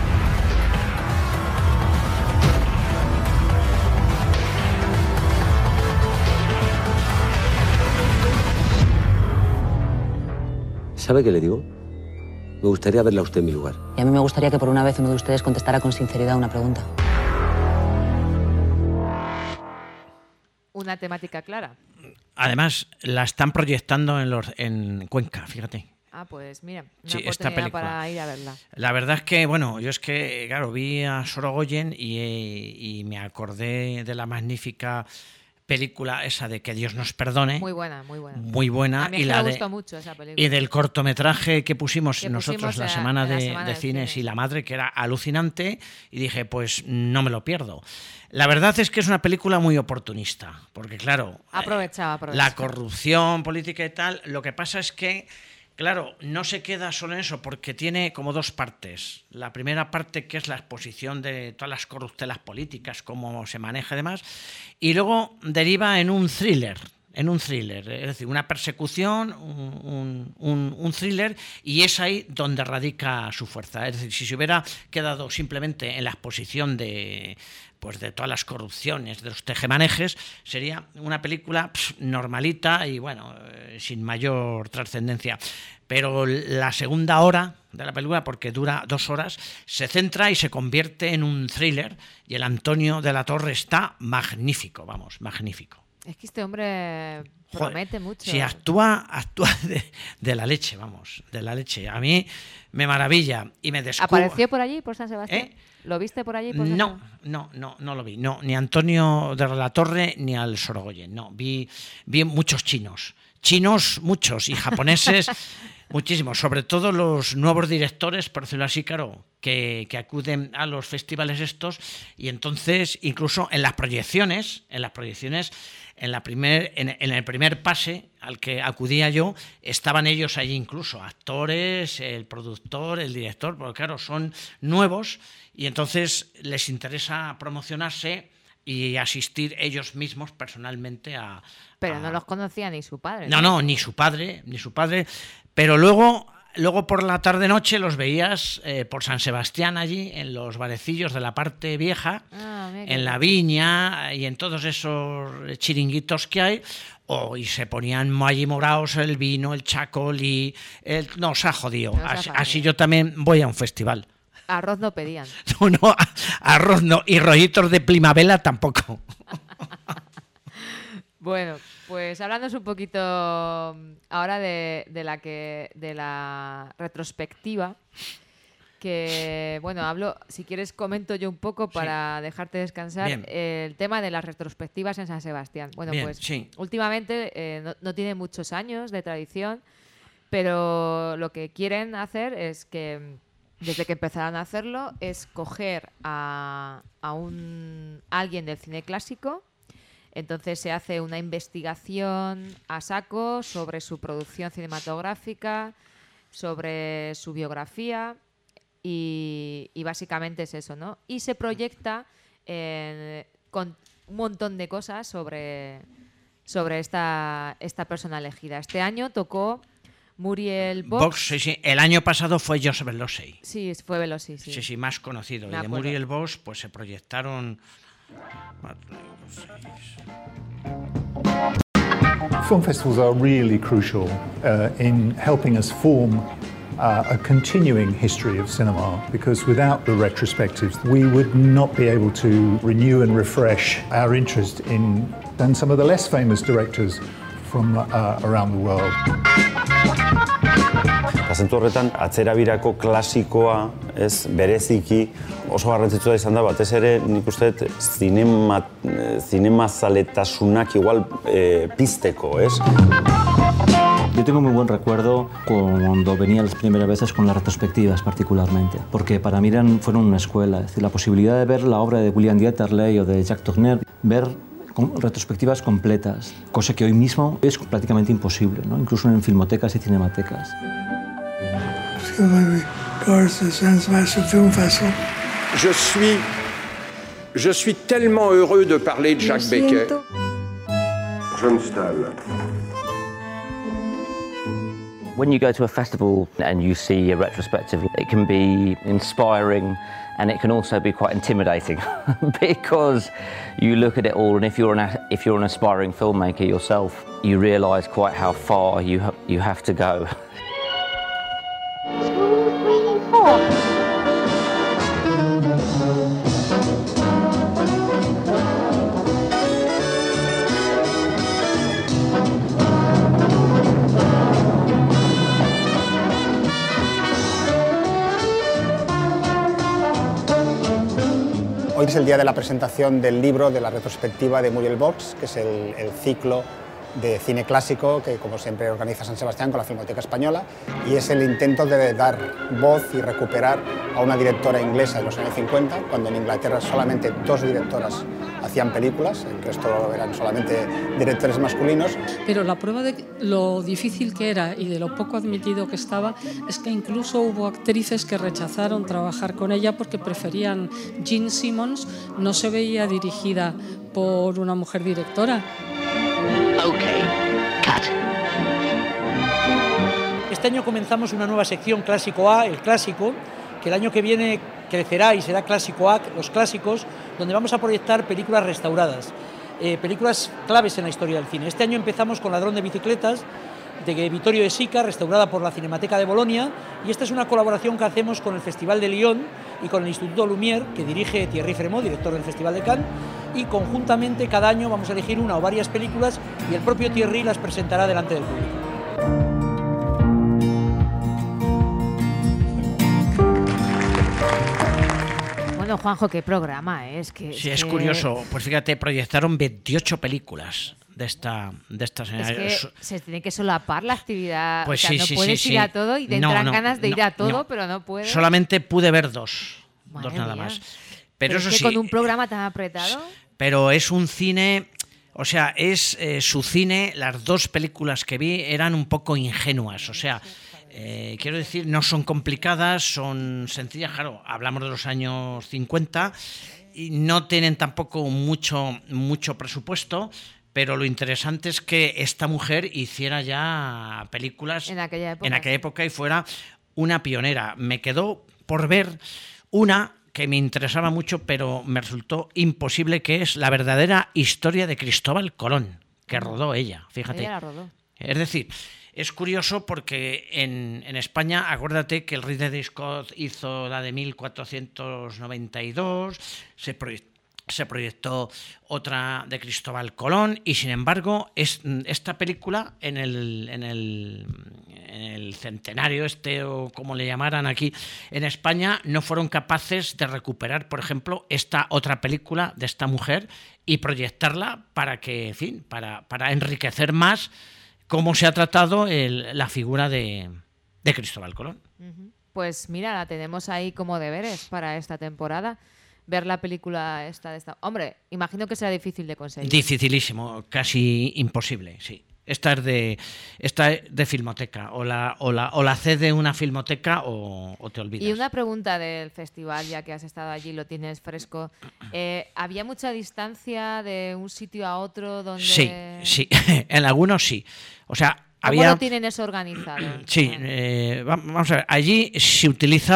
Speaker 4: ¿Sabe qué le digo? Me gustaría verla a usted en mi lugar.
Speaker 7: Y a mí me gustaría que por una vez uno de ustedes contestara con sinceridad una pregunta.
Speaker 1: Una temática clara.
Speaker 2: Además, la están proyectando en Cuenca, fíjate.
Speaker 1: Ah, pues mira, una
Speaker 2: sí,
Speaker 1: oportunidad
Speaker 2: esta película.
Speaker 1: para ir a verla.
Speaker 2: La verdad es que, bueno, yo es que, claro, vi a Sorogoyen y me acordé de la magnífica película esa de Que Dios nos perdone.
Speaker 1: Muy buena, muy buena.
Speaker 2: Muy buena.
Speaker 1: A mí me gustó mucho esa película.
Speaker 2: Y del cortometraje que pusimos nosotros la semana de cines y la madre, que era alucinante, y dije, pues no me lo pierdo. La verdad es que es una película muy oportunista, porque claro,
Speaker 1: aprovechaba.
Speaker 2: La corrupción política y tal, lo que pasa es que claro, no se queda solo en eso, porque tiene como dos partes. La primera parte, que es la exposición de todas las corruptelas políticas, cómo se maneja y demás, y luego deriva en un thriller, es decir, una persecución, un thriller, y es ahí donde radica su fuerza. Es decir, si se hubiera quedado simplemente en la exposición de todas las corrupciones, de los tejemanejes, sería una película normalita y bueno, sin mayor trascendencia. Pero la segunda hora de la película, porque dura 2 horas, se centra y se convierte en un thriller, y el Antonio de la Torre está magnífico, vamos, magnífico.
Speaker 1: Es que este hombre promete mucho.
Speaker 2: Sí, actúa de la leche, vamos, de la leche. A mí me maravilla y me descubre.
Speaker 1: ¿Apareció por allí, por San Sebastián? ¿Lo viste por allí?
Speaker 2: No lo vi. No, ni a Antonio de la Torre ni al Sorogoyen. No, vi muchos chinos. Chinos, muchos, y japoneses, muchísimos. Sobre todo los nuevos directores, por decirlo así, claro, que acuden a los festivales estos, y entonces, incluso en las proyecciones, en el primer pase al que acudía yo, estaban ellos allí incluso, actores, el productor, el director, porque claro, son nuevos y entonces les interesa promocionarse y asistir ellos mismos personalmente a...
Speaker 1: Pero no los conocía ni su padre.
Speaker 2: No, ni su padre, pero luego por la tarde-noche los veías por San Sebastián allí, en los barecillos de la parte vieja, en la Viña y en todos esos chiringuitos que hay, y se ponían allí morados el vino, el chacolí, no, se ha jodido. Así yo también voy a un festival.
Speaker 1: Arroz no pedían.
Speaker 2: No, arroz no, y rollitos de primavera tampoco.
Speaker 1: Bueno, pues hablándonos un poquito ahora de la retrospectiva, que bueno, si quieres comento yo un poco para dejarte descansar. Bien. El tema de las retrospectivas en San Sebastián. Bueno, bien, pues últimamente no tiene muchos años de tradición, pero lo que quieren hacer es que desde que empezaron a hacerlo es coger a alguien del cine clásico. Entonces se hace una investigación a saco sobre su producción cinematográfica, sobre su biografía y básicamente es eso, ¿no? Y se proyecta con un montón de cosas sobre esta persona elegida. Este año tocó Muriel Box.
Speaker 2: Sí. El año pasado fue Joseph Losey.
Speaker 1: Sí, fue Losey, sí.
Speaker 2: Sí, más conocido. Y de Muriel Box pues se proyectaron...
Speaker 9: Film festivals are really crucial in helping us form a continuing history of cinema, because without the retrospectives we would not be able to renew and refresh our interest in some of the less famous directors from around the world.
Speaker 10: Zentzu horretan, atzerabirako klasikoa, ez, bereziki oso garrantzitsua izan da, batez ere nik uste dut zinemazaletasuna igual pizteko, ez?
Speaker 11: Yo tengo muy buen recuerdo cuando venía las primeras veces con las retrospectivas particularmente, porque para mí fueron una escuela, es decir, la posibilidad de ver la obra de William Dieterle o de Jacques Tourneur, ver retrospectivas completas, cosa que hoy mismo es prácticamente imposible, ¿no? Incluso en filmotecas y cinematecas.
Speaker 14: Je suis tellement heureux de parler de Jacques Becker.
Speaker 13: John Stahl.
Speaker 24: When you go to a festival and you see a retrospective, it can be inspiring and it can also be quite intimidating because you look at it all, and if you're an aspiring filmmaker yourself, you realise quite how far you have to go.
Speaker 17: 2, 3, 4.
Speaker 25: Hoy es el día de la presentación del libro de la retrospectiva de Muriel Box, que es el ciclo de cine clásico que, como siempre, organiza San Sebastián con la Filmoteca Española, y es el intento de dar voz y recuperar a una directora inglesa de los años 50, cuando en Inglaterra solamente 2 directoras hacían películas, el resto eran solamente directores masculinos.
Speaker 26: Pero la prueba de lo difícil que era y de lo poco admitido que estaba es que incluso hubo actrices que rechazaron trabajar con ella porque preferían Jean Simmons, no se veía dirigida por una mujer directora.
Speaker 27: Okay, cut.
Speaker 28: Este año comenzamos una nueva sección Clásico A, el clásico, que el año que viene crecerá y será Clásico A, los clásicos, donde vamos a proyectar películas restauradas, películas claves en la historia del cine. Este año empezamos con Ladrón de bicicletas, de Vittorio De Sica, restaurada por la Cinemateca de Bolonia, y esta es una colaboración que hacemos con el Festival de Lyon y con el Instituto Lumière, que dirige Thierry Frémaux, director del Festival de Cannes, y conjuntamente cada año vamos a elegir una o varias películas y el propio Thierry las presentará delante del público.
Speaker 1: Bueno, Juanjo, qué programa, ¿eh?
Speaker 2: Es curioso. Pues fíjate, proyectaron 28 películas de esta señora.
Speaker 1: Es que se tiene que solapar la actividad.
Speaker 2: Pues
Speaker 1: o sea, no puedes ir a todo y te entran ganas de ir a todo, pero no puedes.
Speaker 2: Solamente pude ver dos nada más. Pero eso
Speaker 1: es que
Speaker 2: sí,
Speaker 1: con un programa tan apretado.
Speaker 2: Pero es un cine, o sea, es su cine. Las 2 películas que vi eran un poco ingenuas, o sea. Quiero decir, no son complicadas, son sencillas, claro, hablamos de los años 50 y no tienen tampoco mucho presupuesto, pero lo interesante es que esta mujer hiciera ya películas
Speaker 1: en aquella
Speaker 2: época y fuera una pionera. Me quedó por ver una que me interesaba mucho, pero me resultó imposible, que es La verdadera historia de Cristóbal Colón, que rodó ella, fíjate.
Speaker 1: Ella la rodó.
Speaker 2: Es decir, es curioso porque en España, acuérdate que el Ridley Scott hizo la de 1492, se proyectó otra de Cristóbal Colón, y sin embargo esta película en el centenario o como le llamaran aquí en España, no fueron capaces de recuperar, por ejemplo, esta otra película de esta mujer y proyectarla para que, en fin, para enriquecer más cómo se ha tratado la figura de Cristóbal Colón.
Speaker 1: Pues mira, la tenemos ahí como deberes para esta temporada. Ver la película esta. Hombre, imagino que será difícil de conseguir.
Speaker 2: Dificilísimo, casi imposible, sí. Esta es de Filmoteca. O la cede una Filmoteca o te olvidas.
Speaker 1: Y una pregunta del festival, ya que has estado allí, lo tienes fresco. ¿Había mucha distancia de un sitio a otro donde...?
Speaker 2: Sí. En algunos sí. O sea,
Speaker 1: ¿Cómo lo tienen eso organizado?
Speaker 2: Sí, vamos a ver. Allí se utiliza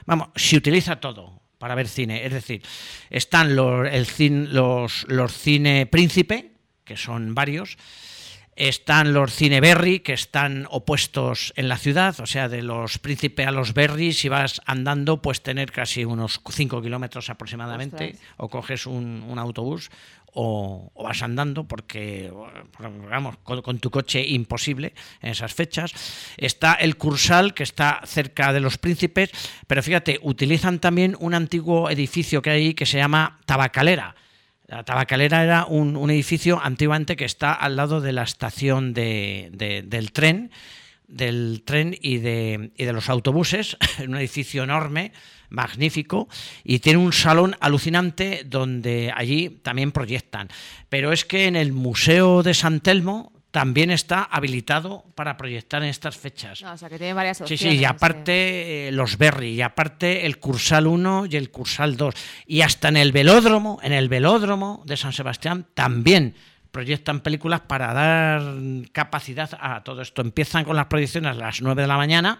Speaker 2: todo para ver cine. Es decir, están los cine príncipe, que son varios. Están los Cine Berry, que están opuestos en la ciudad, o sea, de los Príncipe a los Berry, si vas andando, puedes tener casi unos 5 kilómetros aproximadamente, o coges un autobús, o vas andando, porque, vamos, con tu coche imposible en esas fechas. Está el Cursal, que está cerca de los Príncipes, pero fíjate, utilizan también un antiguo edificio que hay ahí que se llama Tabacalera. La Tabacalera era un edificio antiguamente que está al lado de la estación del tren y de los autobuses, un edificio enorme, magnífico, y tiene un salón alucinante donde allí también proyectan. Pero es que en el Museo de San Telmo también está habilitado para proyectar en estas fechas.
Speaker 1: No, o sea, que tiene varias opciones.
Speaker 2: Sí, y aparte los Berry, y aparte el Cursal 1 y el Cursal 2. Y hasta en el velódromo de San Sebastián también proyectan películas para dar capacidad a todo esto. Empiezan con las proyecciones a las 9 de la mañana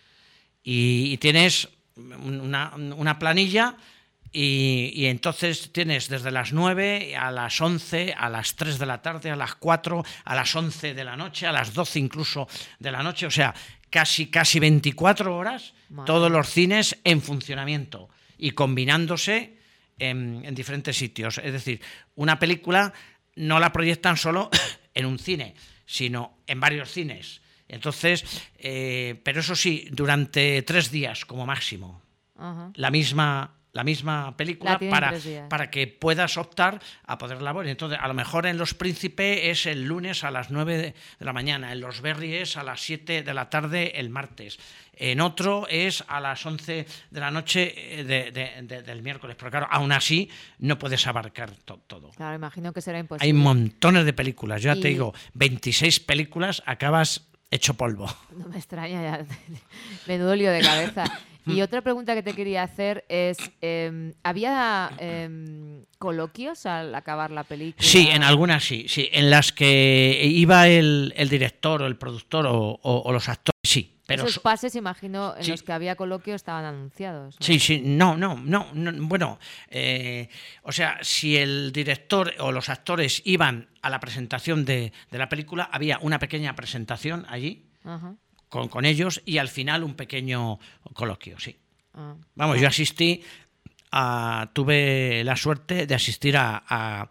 Speaker 2: y tienes una planilla y entonces tienes desde las 9 a las 11, a las 3 de la tarde, a las 4, a las 11 de la noche, a las 12 incluso de la noche, o sea, casi 24 horas, todos los cines en funcionamiento y combinándose en diferentes sitios. Es decir, una película no la proyectan solo en un cine, sino en varios cines. Entonces, pero eso sí, durante 3 días como máximo. Uh-huh. La misma película para que puedas optar a poderla ver. Entonces, a lo mejor en Los Príncipe es el lunes a las 9 de la mañana, en Los Berry es a las 7 de la tarde el martes, en otro es a las 11 de la noche del miércoles. Pero claro, aún así no puedes abarcar todo.
Speaker 1: Claro, imagino que será imposible.
Speaker 2: Hay montones de películas. Yo ya te digo, 26 películas, acabas hecho polvo.
Speaker 1: No me extraña ya. Menudo lío de cabeza. Y otra pregunta que te quería hacer es, ¿había coloquios al acabar la película?
Speaker 2: Sí, en algunas sí. En las que iba el director o el productor o los actores, sí. Pero
Speaker 1: esos pases, imagino, en los que había coloquios estaban anunciados, ¿no?
Speaker 2: Sí, no, bueno, o sea, si el director o los actores iban a la presentación de la película, había una pequeña presentación allí, uh-huh, con ellos, y al final un pequeño coloquio, sí. Vamos, yo asistí tuve la suerte de asistir a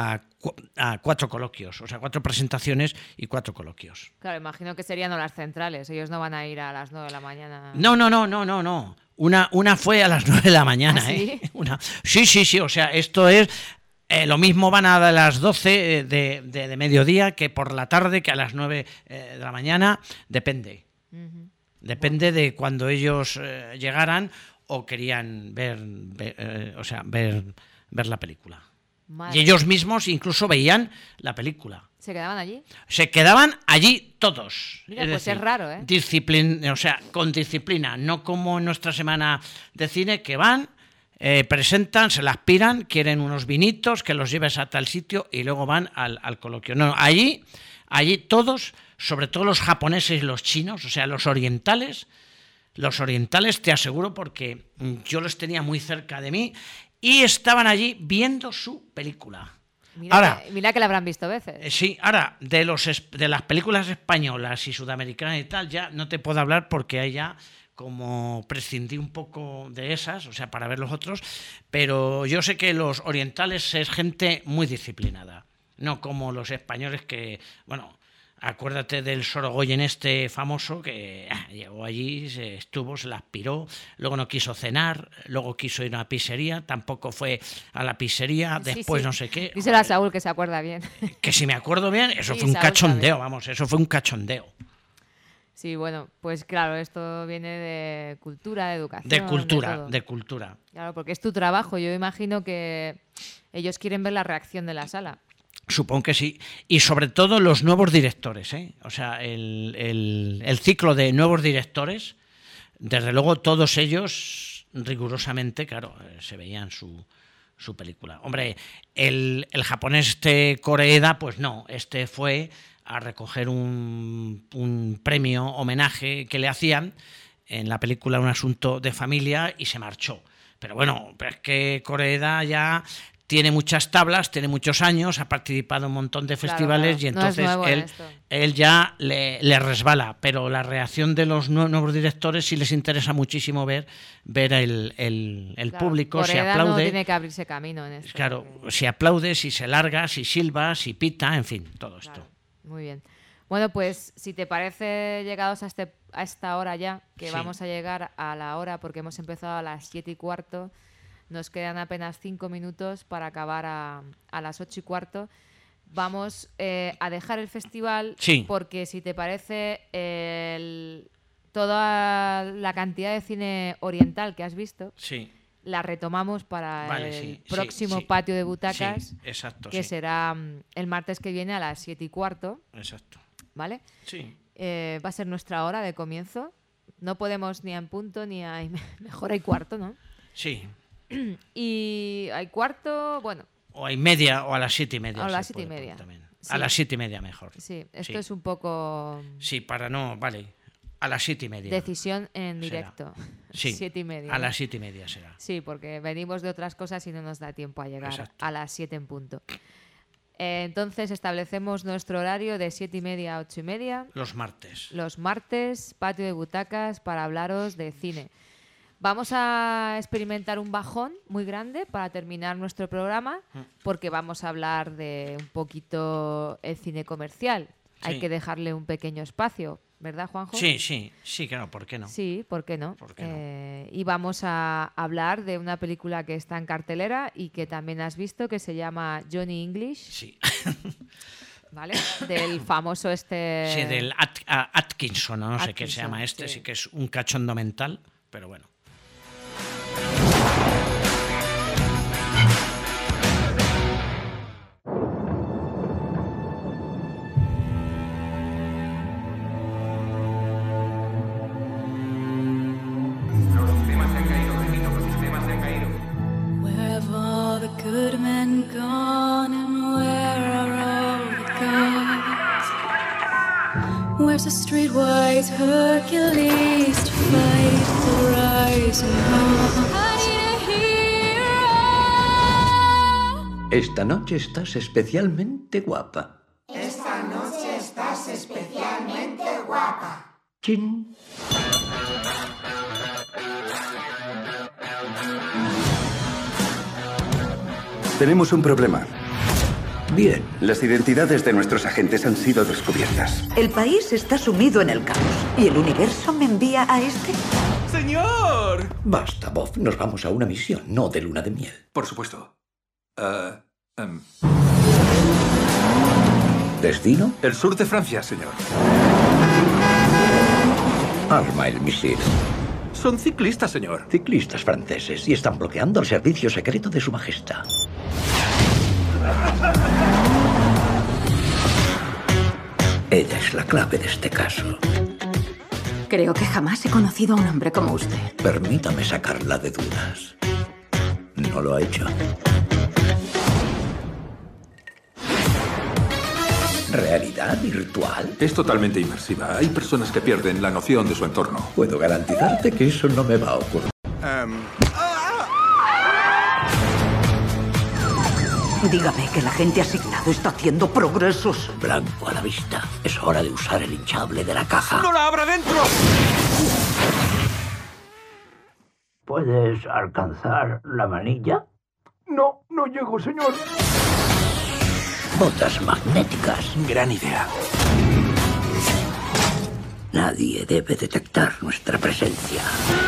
Speaker 2: 4 coloquios, o sea, 4 presentaciones y 4 coloquios.
Speaker 1: Claro, imagino que serían horas centrales, ellos no van a ir a las 9 de la mañana.
Speaker 2: No. Una fue a las 9 de la mañana,
Speaker 1: ¿Ah, sí?
Speaker 2: Sí, o sea, esto es... lo mismo van a las 12 de mediodía que por la tarde, que a las 9 de la mañana, depende. Uh-huh. Depende de cuando ellos llegaran o querían ver la película. Madre. Y ellos mismos incluso veían la película.
Speaker 1: ¿Se quedaban allí?
Speaker 2: Se quedaban allí todos.
Speaker 1: Mira, pues es raro, ¿eh?
Speaker 2: O sea, con disciplina, no como en nuestra semana de cine, que van... presentan, se las piran, quieren unos vinitos, que los lleves a tal sitio y luego van al coloquio. No, allí todos, sobre todo los japoneses y los chinos, o sea, los orientales te aseguro, porque yo los tenía muy cerca de mí y estaban allí viendo su película.
Speaker 1: Mira que la habrán visto veces.
Speaker 2: Sí, ahora, de las películas españolas y sudamericanas y tal, ya no te puedo hablar porque hay ya... como prescindí un poco de esas, o sea, para ver los otros, pero yo sé que los orientales es gente muy disciplinada, no como los españoles que, bueno, acuérdate del Sorogoyen este famoso que llegó allí, se las piró, luego no quiso cenar, luego quiso ir a una pizzería, tampoco fue a la pizzería, después sí. No sé qué.
Speaker 1: Díselo a Saúl, que se acuerda bien.
Speaker 2: Que si me acuerdo bien, eso
Speaker 1: sí,
Speaker 2: fue un
Speaker 1: Saúl
Speaker 2: cachondeo,
Speaker 1: también.
Speaker 2: Vamos, eso fue un cachondeo.
Speaker 1: Sí, bueno, pues claro, esto viene de cultura, de educación.
Speaker 2: De cultura.
Speaker 1: Claro, porque es tu trabajo. Yo imagino que ellos quieren ver la reacción de la sala.
Speaker 2: Supongo que sí. Y sobre todo los nuevos directores, ¿eh? O sea, el ciclo de nuevos directores, desde luego todos ellos rigurosamente, claro, se veían su película. Hombre, el japonés Koreeda, pues no, fue... a recoger un premio, homenaje que le hacían en la película Un asunto de familia y se marchó. Pero bueno, es que Koreeda ya tiene muchas tablas, tiene muchos años, ha participado en un montón de festivales,
Speaker 1: claro.
Speaker 2: Y entonces
Speaker 1: No es nuevo
Speaker 2: él ya le resbala, pero la reacción de los nuevos directores sí les interesa muchísimo ver el
Speaker 1: claro,
Speaker 2: público, si
Speaker 1: Coreda
Speaker 2: aplaude.
Speaker 1: No tiene que abrirse camino en esto.
Speaker 2: Claro, si aplaude, si se larga, si silba, si pita, en fin, todo esto.
Speaker 1: Claro, muy bien. Bueno, pues si te parece, llegados a esta hora ya, que
Speaker 2: Sí.
Speaker 1: vamos a llegar a la hora porque hemos empezado a las 7:15, nos quedan apenas 5 minutos para acabar a las 8:15. Vamos a dejar el festival
Speaker 2: Sí.
Speaker 1: porque si te parece toda la cantidad de cine oriental que has visto,
Speaker 2: Sí.
Speaker 1: la retomamos para
Speaker 2: Vale,
Speaker 1: el
Speaker 2: sí,
Speaker 1: próximo
Speaker 2: sí.
Speaker 1: patio de butacas,
Speaker 2: Sí, exacto,
Speaker 1: que
Speaker 2: sí.
Speaker 1: será el martes que viene a las 7:15.
Speaker 2: Exacto.
Speaker 1: ¿Vale?
Speaker 2: Sí.
Speaker 1: Va a ser nuestra hora de comienzo. No podemos ni a en punto ni a mejor hay cuarto, ¿no?
Speaker 2: Sí.
Speaker 1: Y hay cuarto, bueno.
Speaker 2: O hay media o a las 7:30.
Speaker 1: A las
Speaker 2: se
Speaker 1: 7:30.
Speaker 2: puede también.
Speaker 1: Sí.
Speaker 2: A las 7:30 mejor.
Speaker 1: Sí, esto
Speaker 2: Sí.
Speaker 1: es un poco...
Speaker 2: Sí, para no, vale. A las 7:30.
Speaker 1: Decisión en
Speaker 2: será.
Speaker 1: directo.
Speaker 2: Sí.
Speaker 1: 7:30.
Speaker 2: A las 7:30 será.
Speaker 1: Sí, porque venimos de otras cosas y no nos da tiempo a llegar
Speaker 2: Exacto.
Speaker 1: a las 7 en punto. Entonces establecemos nuestro horario de 7:30 a 8:30.
Speaker 2: Los martes.
Speaker 1: Los martes, patio de butacas para hablaros de cine. Vamos a experimentar un bajón muy grande para terminar nuestro programa, porque vamos a hablar de un poquito el cine comercial. Hay
Speaker 2: Sí.
Speaker 1: que dejarle un pequeño espacio, ¿verdad, Juanjo?
Speaker 2: Sí, claro, ¿por qué no?
Speaker 1: Sí, ¿por qué no?
Speaker 2: ¿Por qué no?
Speaker 1: Y vamos a hablar de una película que está en cartelera y que también has visto, que se llama Johnny English.
Speaker 2: Sí.
Speaker 1: ¿Vale? Del famoso
Speaker 2: Sí, del Atkinson, no sé qué se
Speaker 1: Atkinson,
Speaker 2: llama este,
Speaker 1: sí.
Speaker 2: sí que es un cachondo mental, pero bueno.
Speaker 3: Where have all the good men gone and where are all the gods? Where's the streetwise Hercules to fight the rising dawn? I need a hero.
Speaker 22: Esta noche estás especialmente guapa.
Speaker 5: Esta noche estás especialmente guapa.
Speaker 22: Chin.
Speaker 15: Tenemos un problema.
Speaker 22: Bien.
Speaker 15: Las identidades de nuestros agentes han sido descubiertas.
Speaker 18: El país está sumido en el caos. ¿Y el universo me envía a este?
Speaker 15: ¡Señor!
Speaker 22: Basta, Bob. Nos vamos a una misión, no de luna de miel.
Speaker 15: Por supuesto.
Speaker 22: ¿Destino?
Speaker 15: El sur de Francia, señor.
Speaker 22: Arma el misil.
Speaker 15: Son ciclistas, señor.
Speaker 22: Ciclistas franceses y están bloqueando el servicio secreto de su majestad. Ella es la clave de este caso.
Speaker 18: Creo que jamás he conocido a un hombre como usted.
Speaker 22: Permítame sacarla de dudas. No lo ha hecho. ¿Realidad virtual?
Speaker 15: Es totalmente inmersiva. Hay personas que pierden la noción de su entorno.
Speaker 22: Puedo garantizarte que eso no me va a ocurrir.
Speaker 18: Dígame que el agente asignado está haciendo progresos.
Speaker 22: Blanco a la vista. Es hora de usar el hinchable de la caja.
Speaker 15: ¡No la abra dentro!
Speaker 22: ¿Puedes alcanzar la manilla?
Speaker 15: No, no llego, señor.
Speaker 22: Botas magnéticas.
Speaker 15: Gran idea.
Speaker 22: Nadie debe detectar nuestra presencia.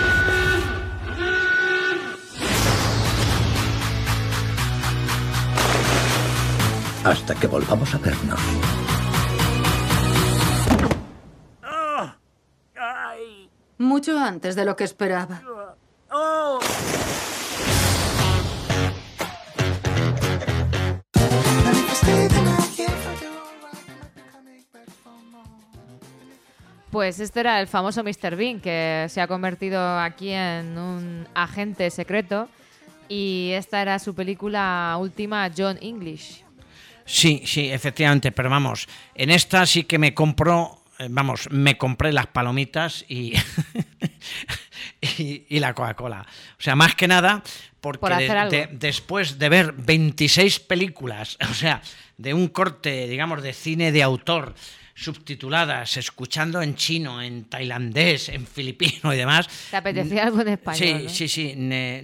Speaker 22: Hasta que volvamos a vernos.
Speaker 18: Mucho antes de lo que esperaba.
Speaker 1: Pues este era el famoso Mr. Bean, que se ha convertido aquí en un agente secreto. Y esta era su película última, John English.
Speaker 2: Sí, efectivamente, pero vamos, en esta sí que me compré las palomitas y, y la Coca-Cola. O sea, más que nada porque después de ver 26 películas, o sea, de un corte, digamos, de cine de autor, subtituladas, escuchando en chino, en tailandés, en filipino y demás.
Speaker 1: ¿Te apetecía algo en español?
Speaker 2: Sí, sí.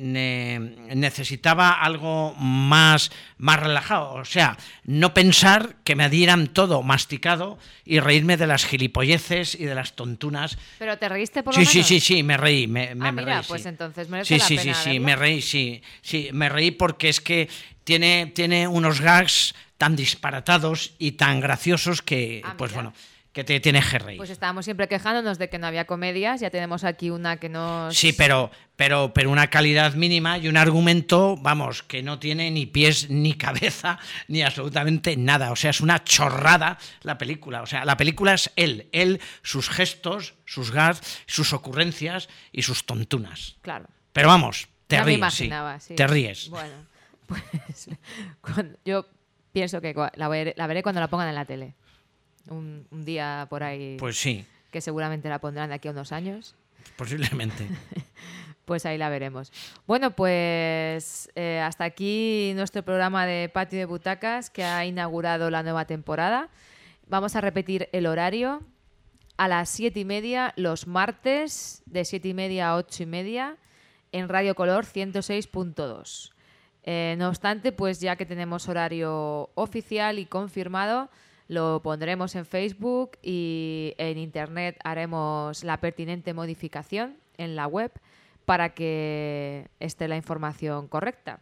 Speaker 2: Necesitaba algo más relajado. O sea, no pensar que me dieran todo masticado y reírme de las gilipolleces y de las tontunas.
Speaker 1: ¿Pero te reíste por lo menos?
Speaker 2: Sí, me reí. Me
Speaker 1: mira,
Speaker 2: reí,
Speaker 1: pues
Speaker 2: sí.
Speaker 1: Entonces merece la pena
Speaker 2: Sí, me reí, sí, me reí porque es que tiene unos gags tan disparatados y tan graciosos que, pues bueno, que te tienes que reír.
Speaker 1: Pues estábamos siempre quejándonos de que no había comedias, ya tenemos aquí una que nos...
Speaker 2: Sí, pero una calidad mínima y un argumento, vamos, que no tiene ni pies ni cabeza, ni absolutamente nada. O sea, es una chorrada la película. O sea, la película es él, sus gestos, sus gags, sus ocurrencias y sus tontunas.
Speaker 1: Claro.
Speaker 2: Pero vamos, te
Speaker 1: ya
Speaker 2: ríes,
Speaker 1: me imaginaba, sí.
Speaker 2: Te ríes.
Speaker 1: Bueno, pues yo pienso que la veré cuando la pongan en la tele. Un día por ahí.
Speaker 2: Pues sí.
Speaker 1: Que seguramente la pondrán de aquí a unos años.
Speaker 2: Posiblemente.
Speaker 1: Pues ahí la veremos. Bueno, pues hasta aquí nuestro programa de Patio de Butacas, que ha inaugurado la nueva temporada. Vamos a repetir el horario a las 7:30 los martes, de 7:30 a 8:30, en Radio Color 106.2. No obstante, pues ya que tenemos horario oficial y confirmado, lo pondremos en Facebook y en Internet haremos la pertinente modificación en la web para que esté la información correcta.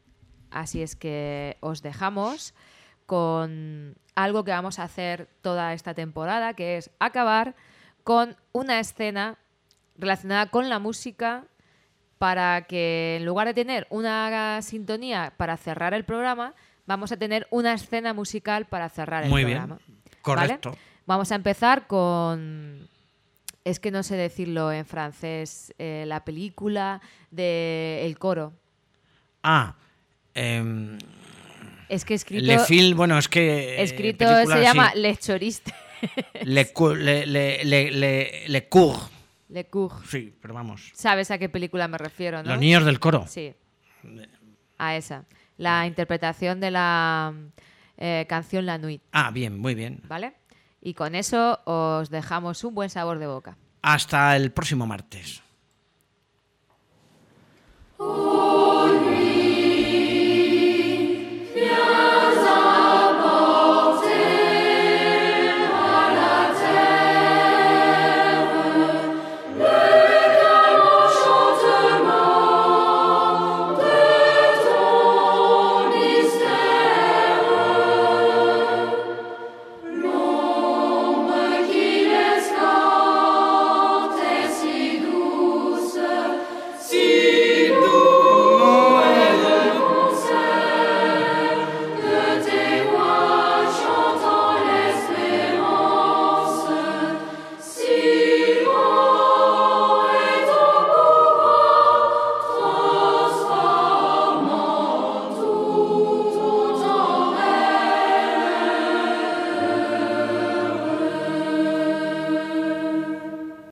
Speaker 1: Así es que os dejamos con algo que vamos a hacer toda esta temporada, que es acabar con una escena relacionada con la música, para que en lugar de tener una sintonía para cerrar el programa, vamos a tener una escena musical para cerrar el programa.
Speaker 2: Muy bien, correcto.
Speaker 1: ¿Vale? Vamos a empezar con... Es que no sé decirlo en francés. La película del coro. Es que escrito...
Speaker 2: Le film, bueno, es que...
Speaker 1: Escrito
Speaker 2: película,
Speaker 1: se llama
Speaker 2: sí.
Speaker 1: Les Choristes.
Speaker 2: Le Cours.
Speaker 1: Le Cours.
Speaker 2: Sí, pero vamos.
Speaker 1: ¿Sabes a qué película me refiero, no?
Speaker 2: Los niños del coro.
Speaker 1: Sí, a esa. La interpretación de la canción La Nuit.
Speaker 2: Bien, muy bien.
Speaker 1: ¿Vale? Y con eso os dejamos un buen sabor de boca.
Speaker 2: Hasta el próximo martes.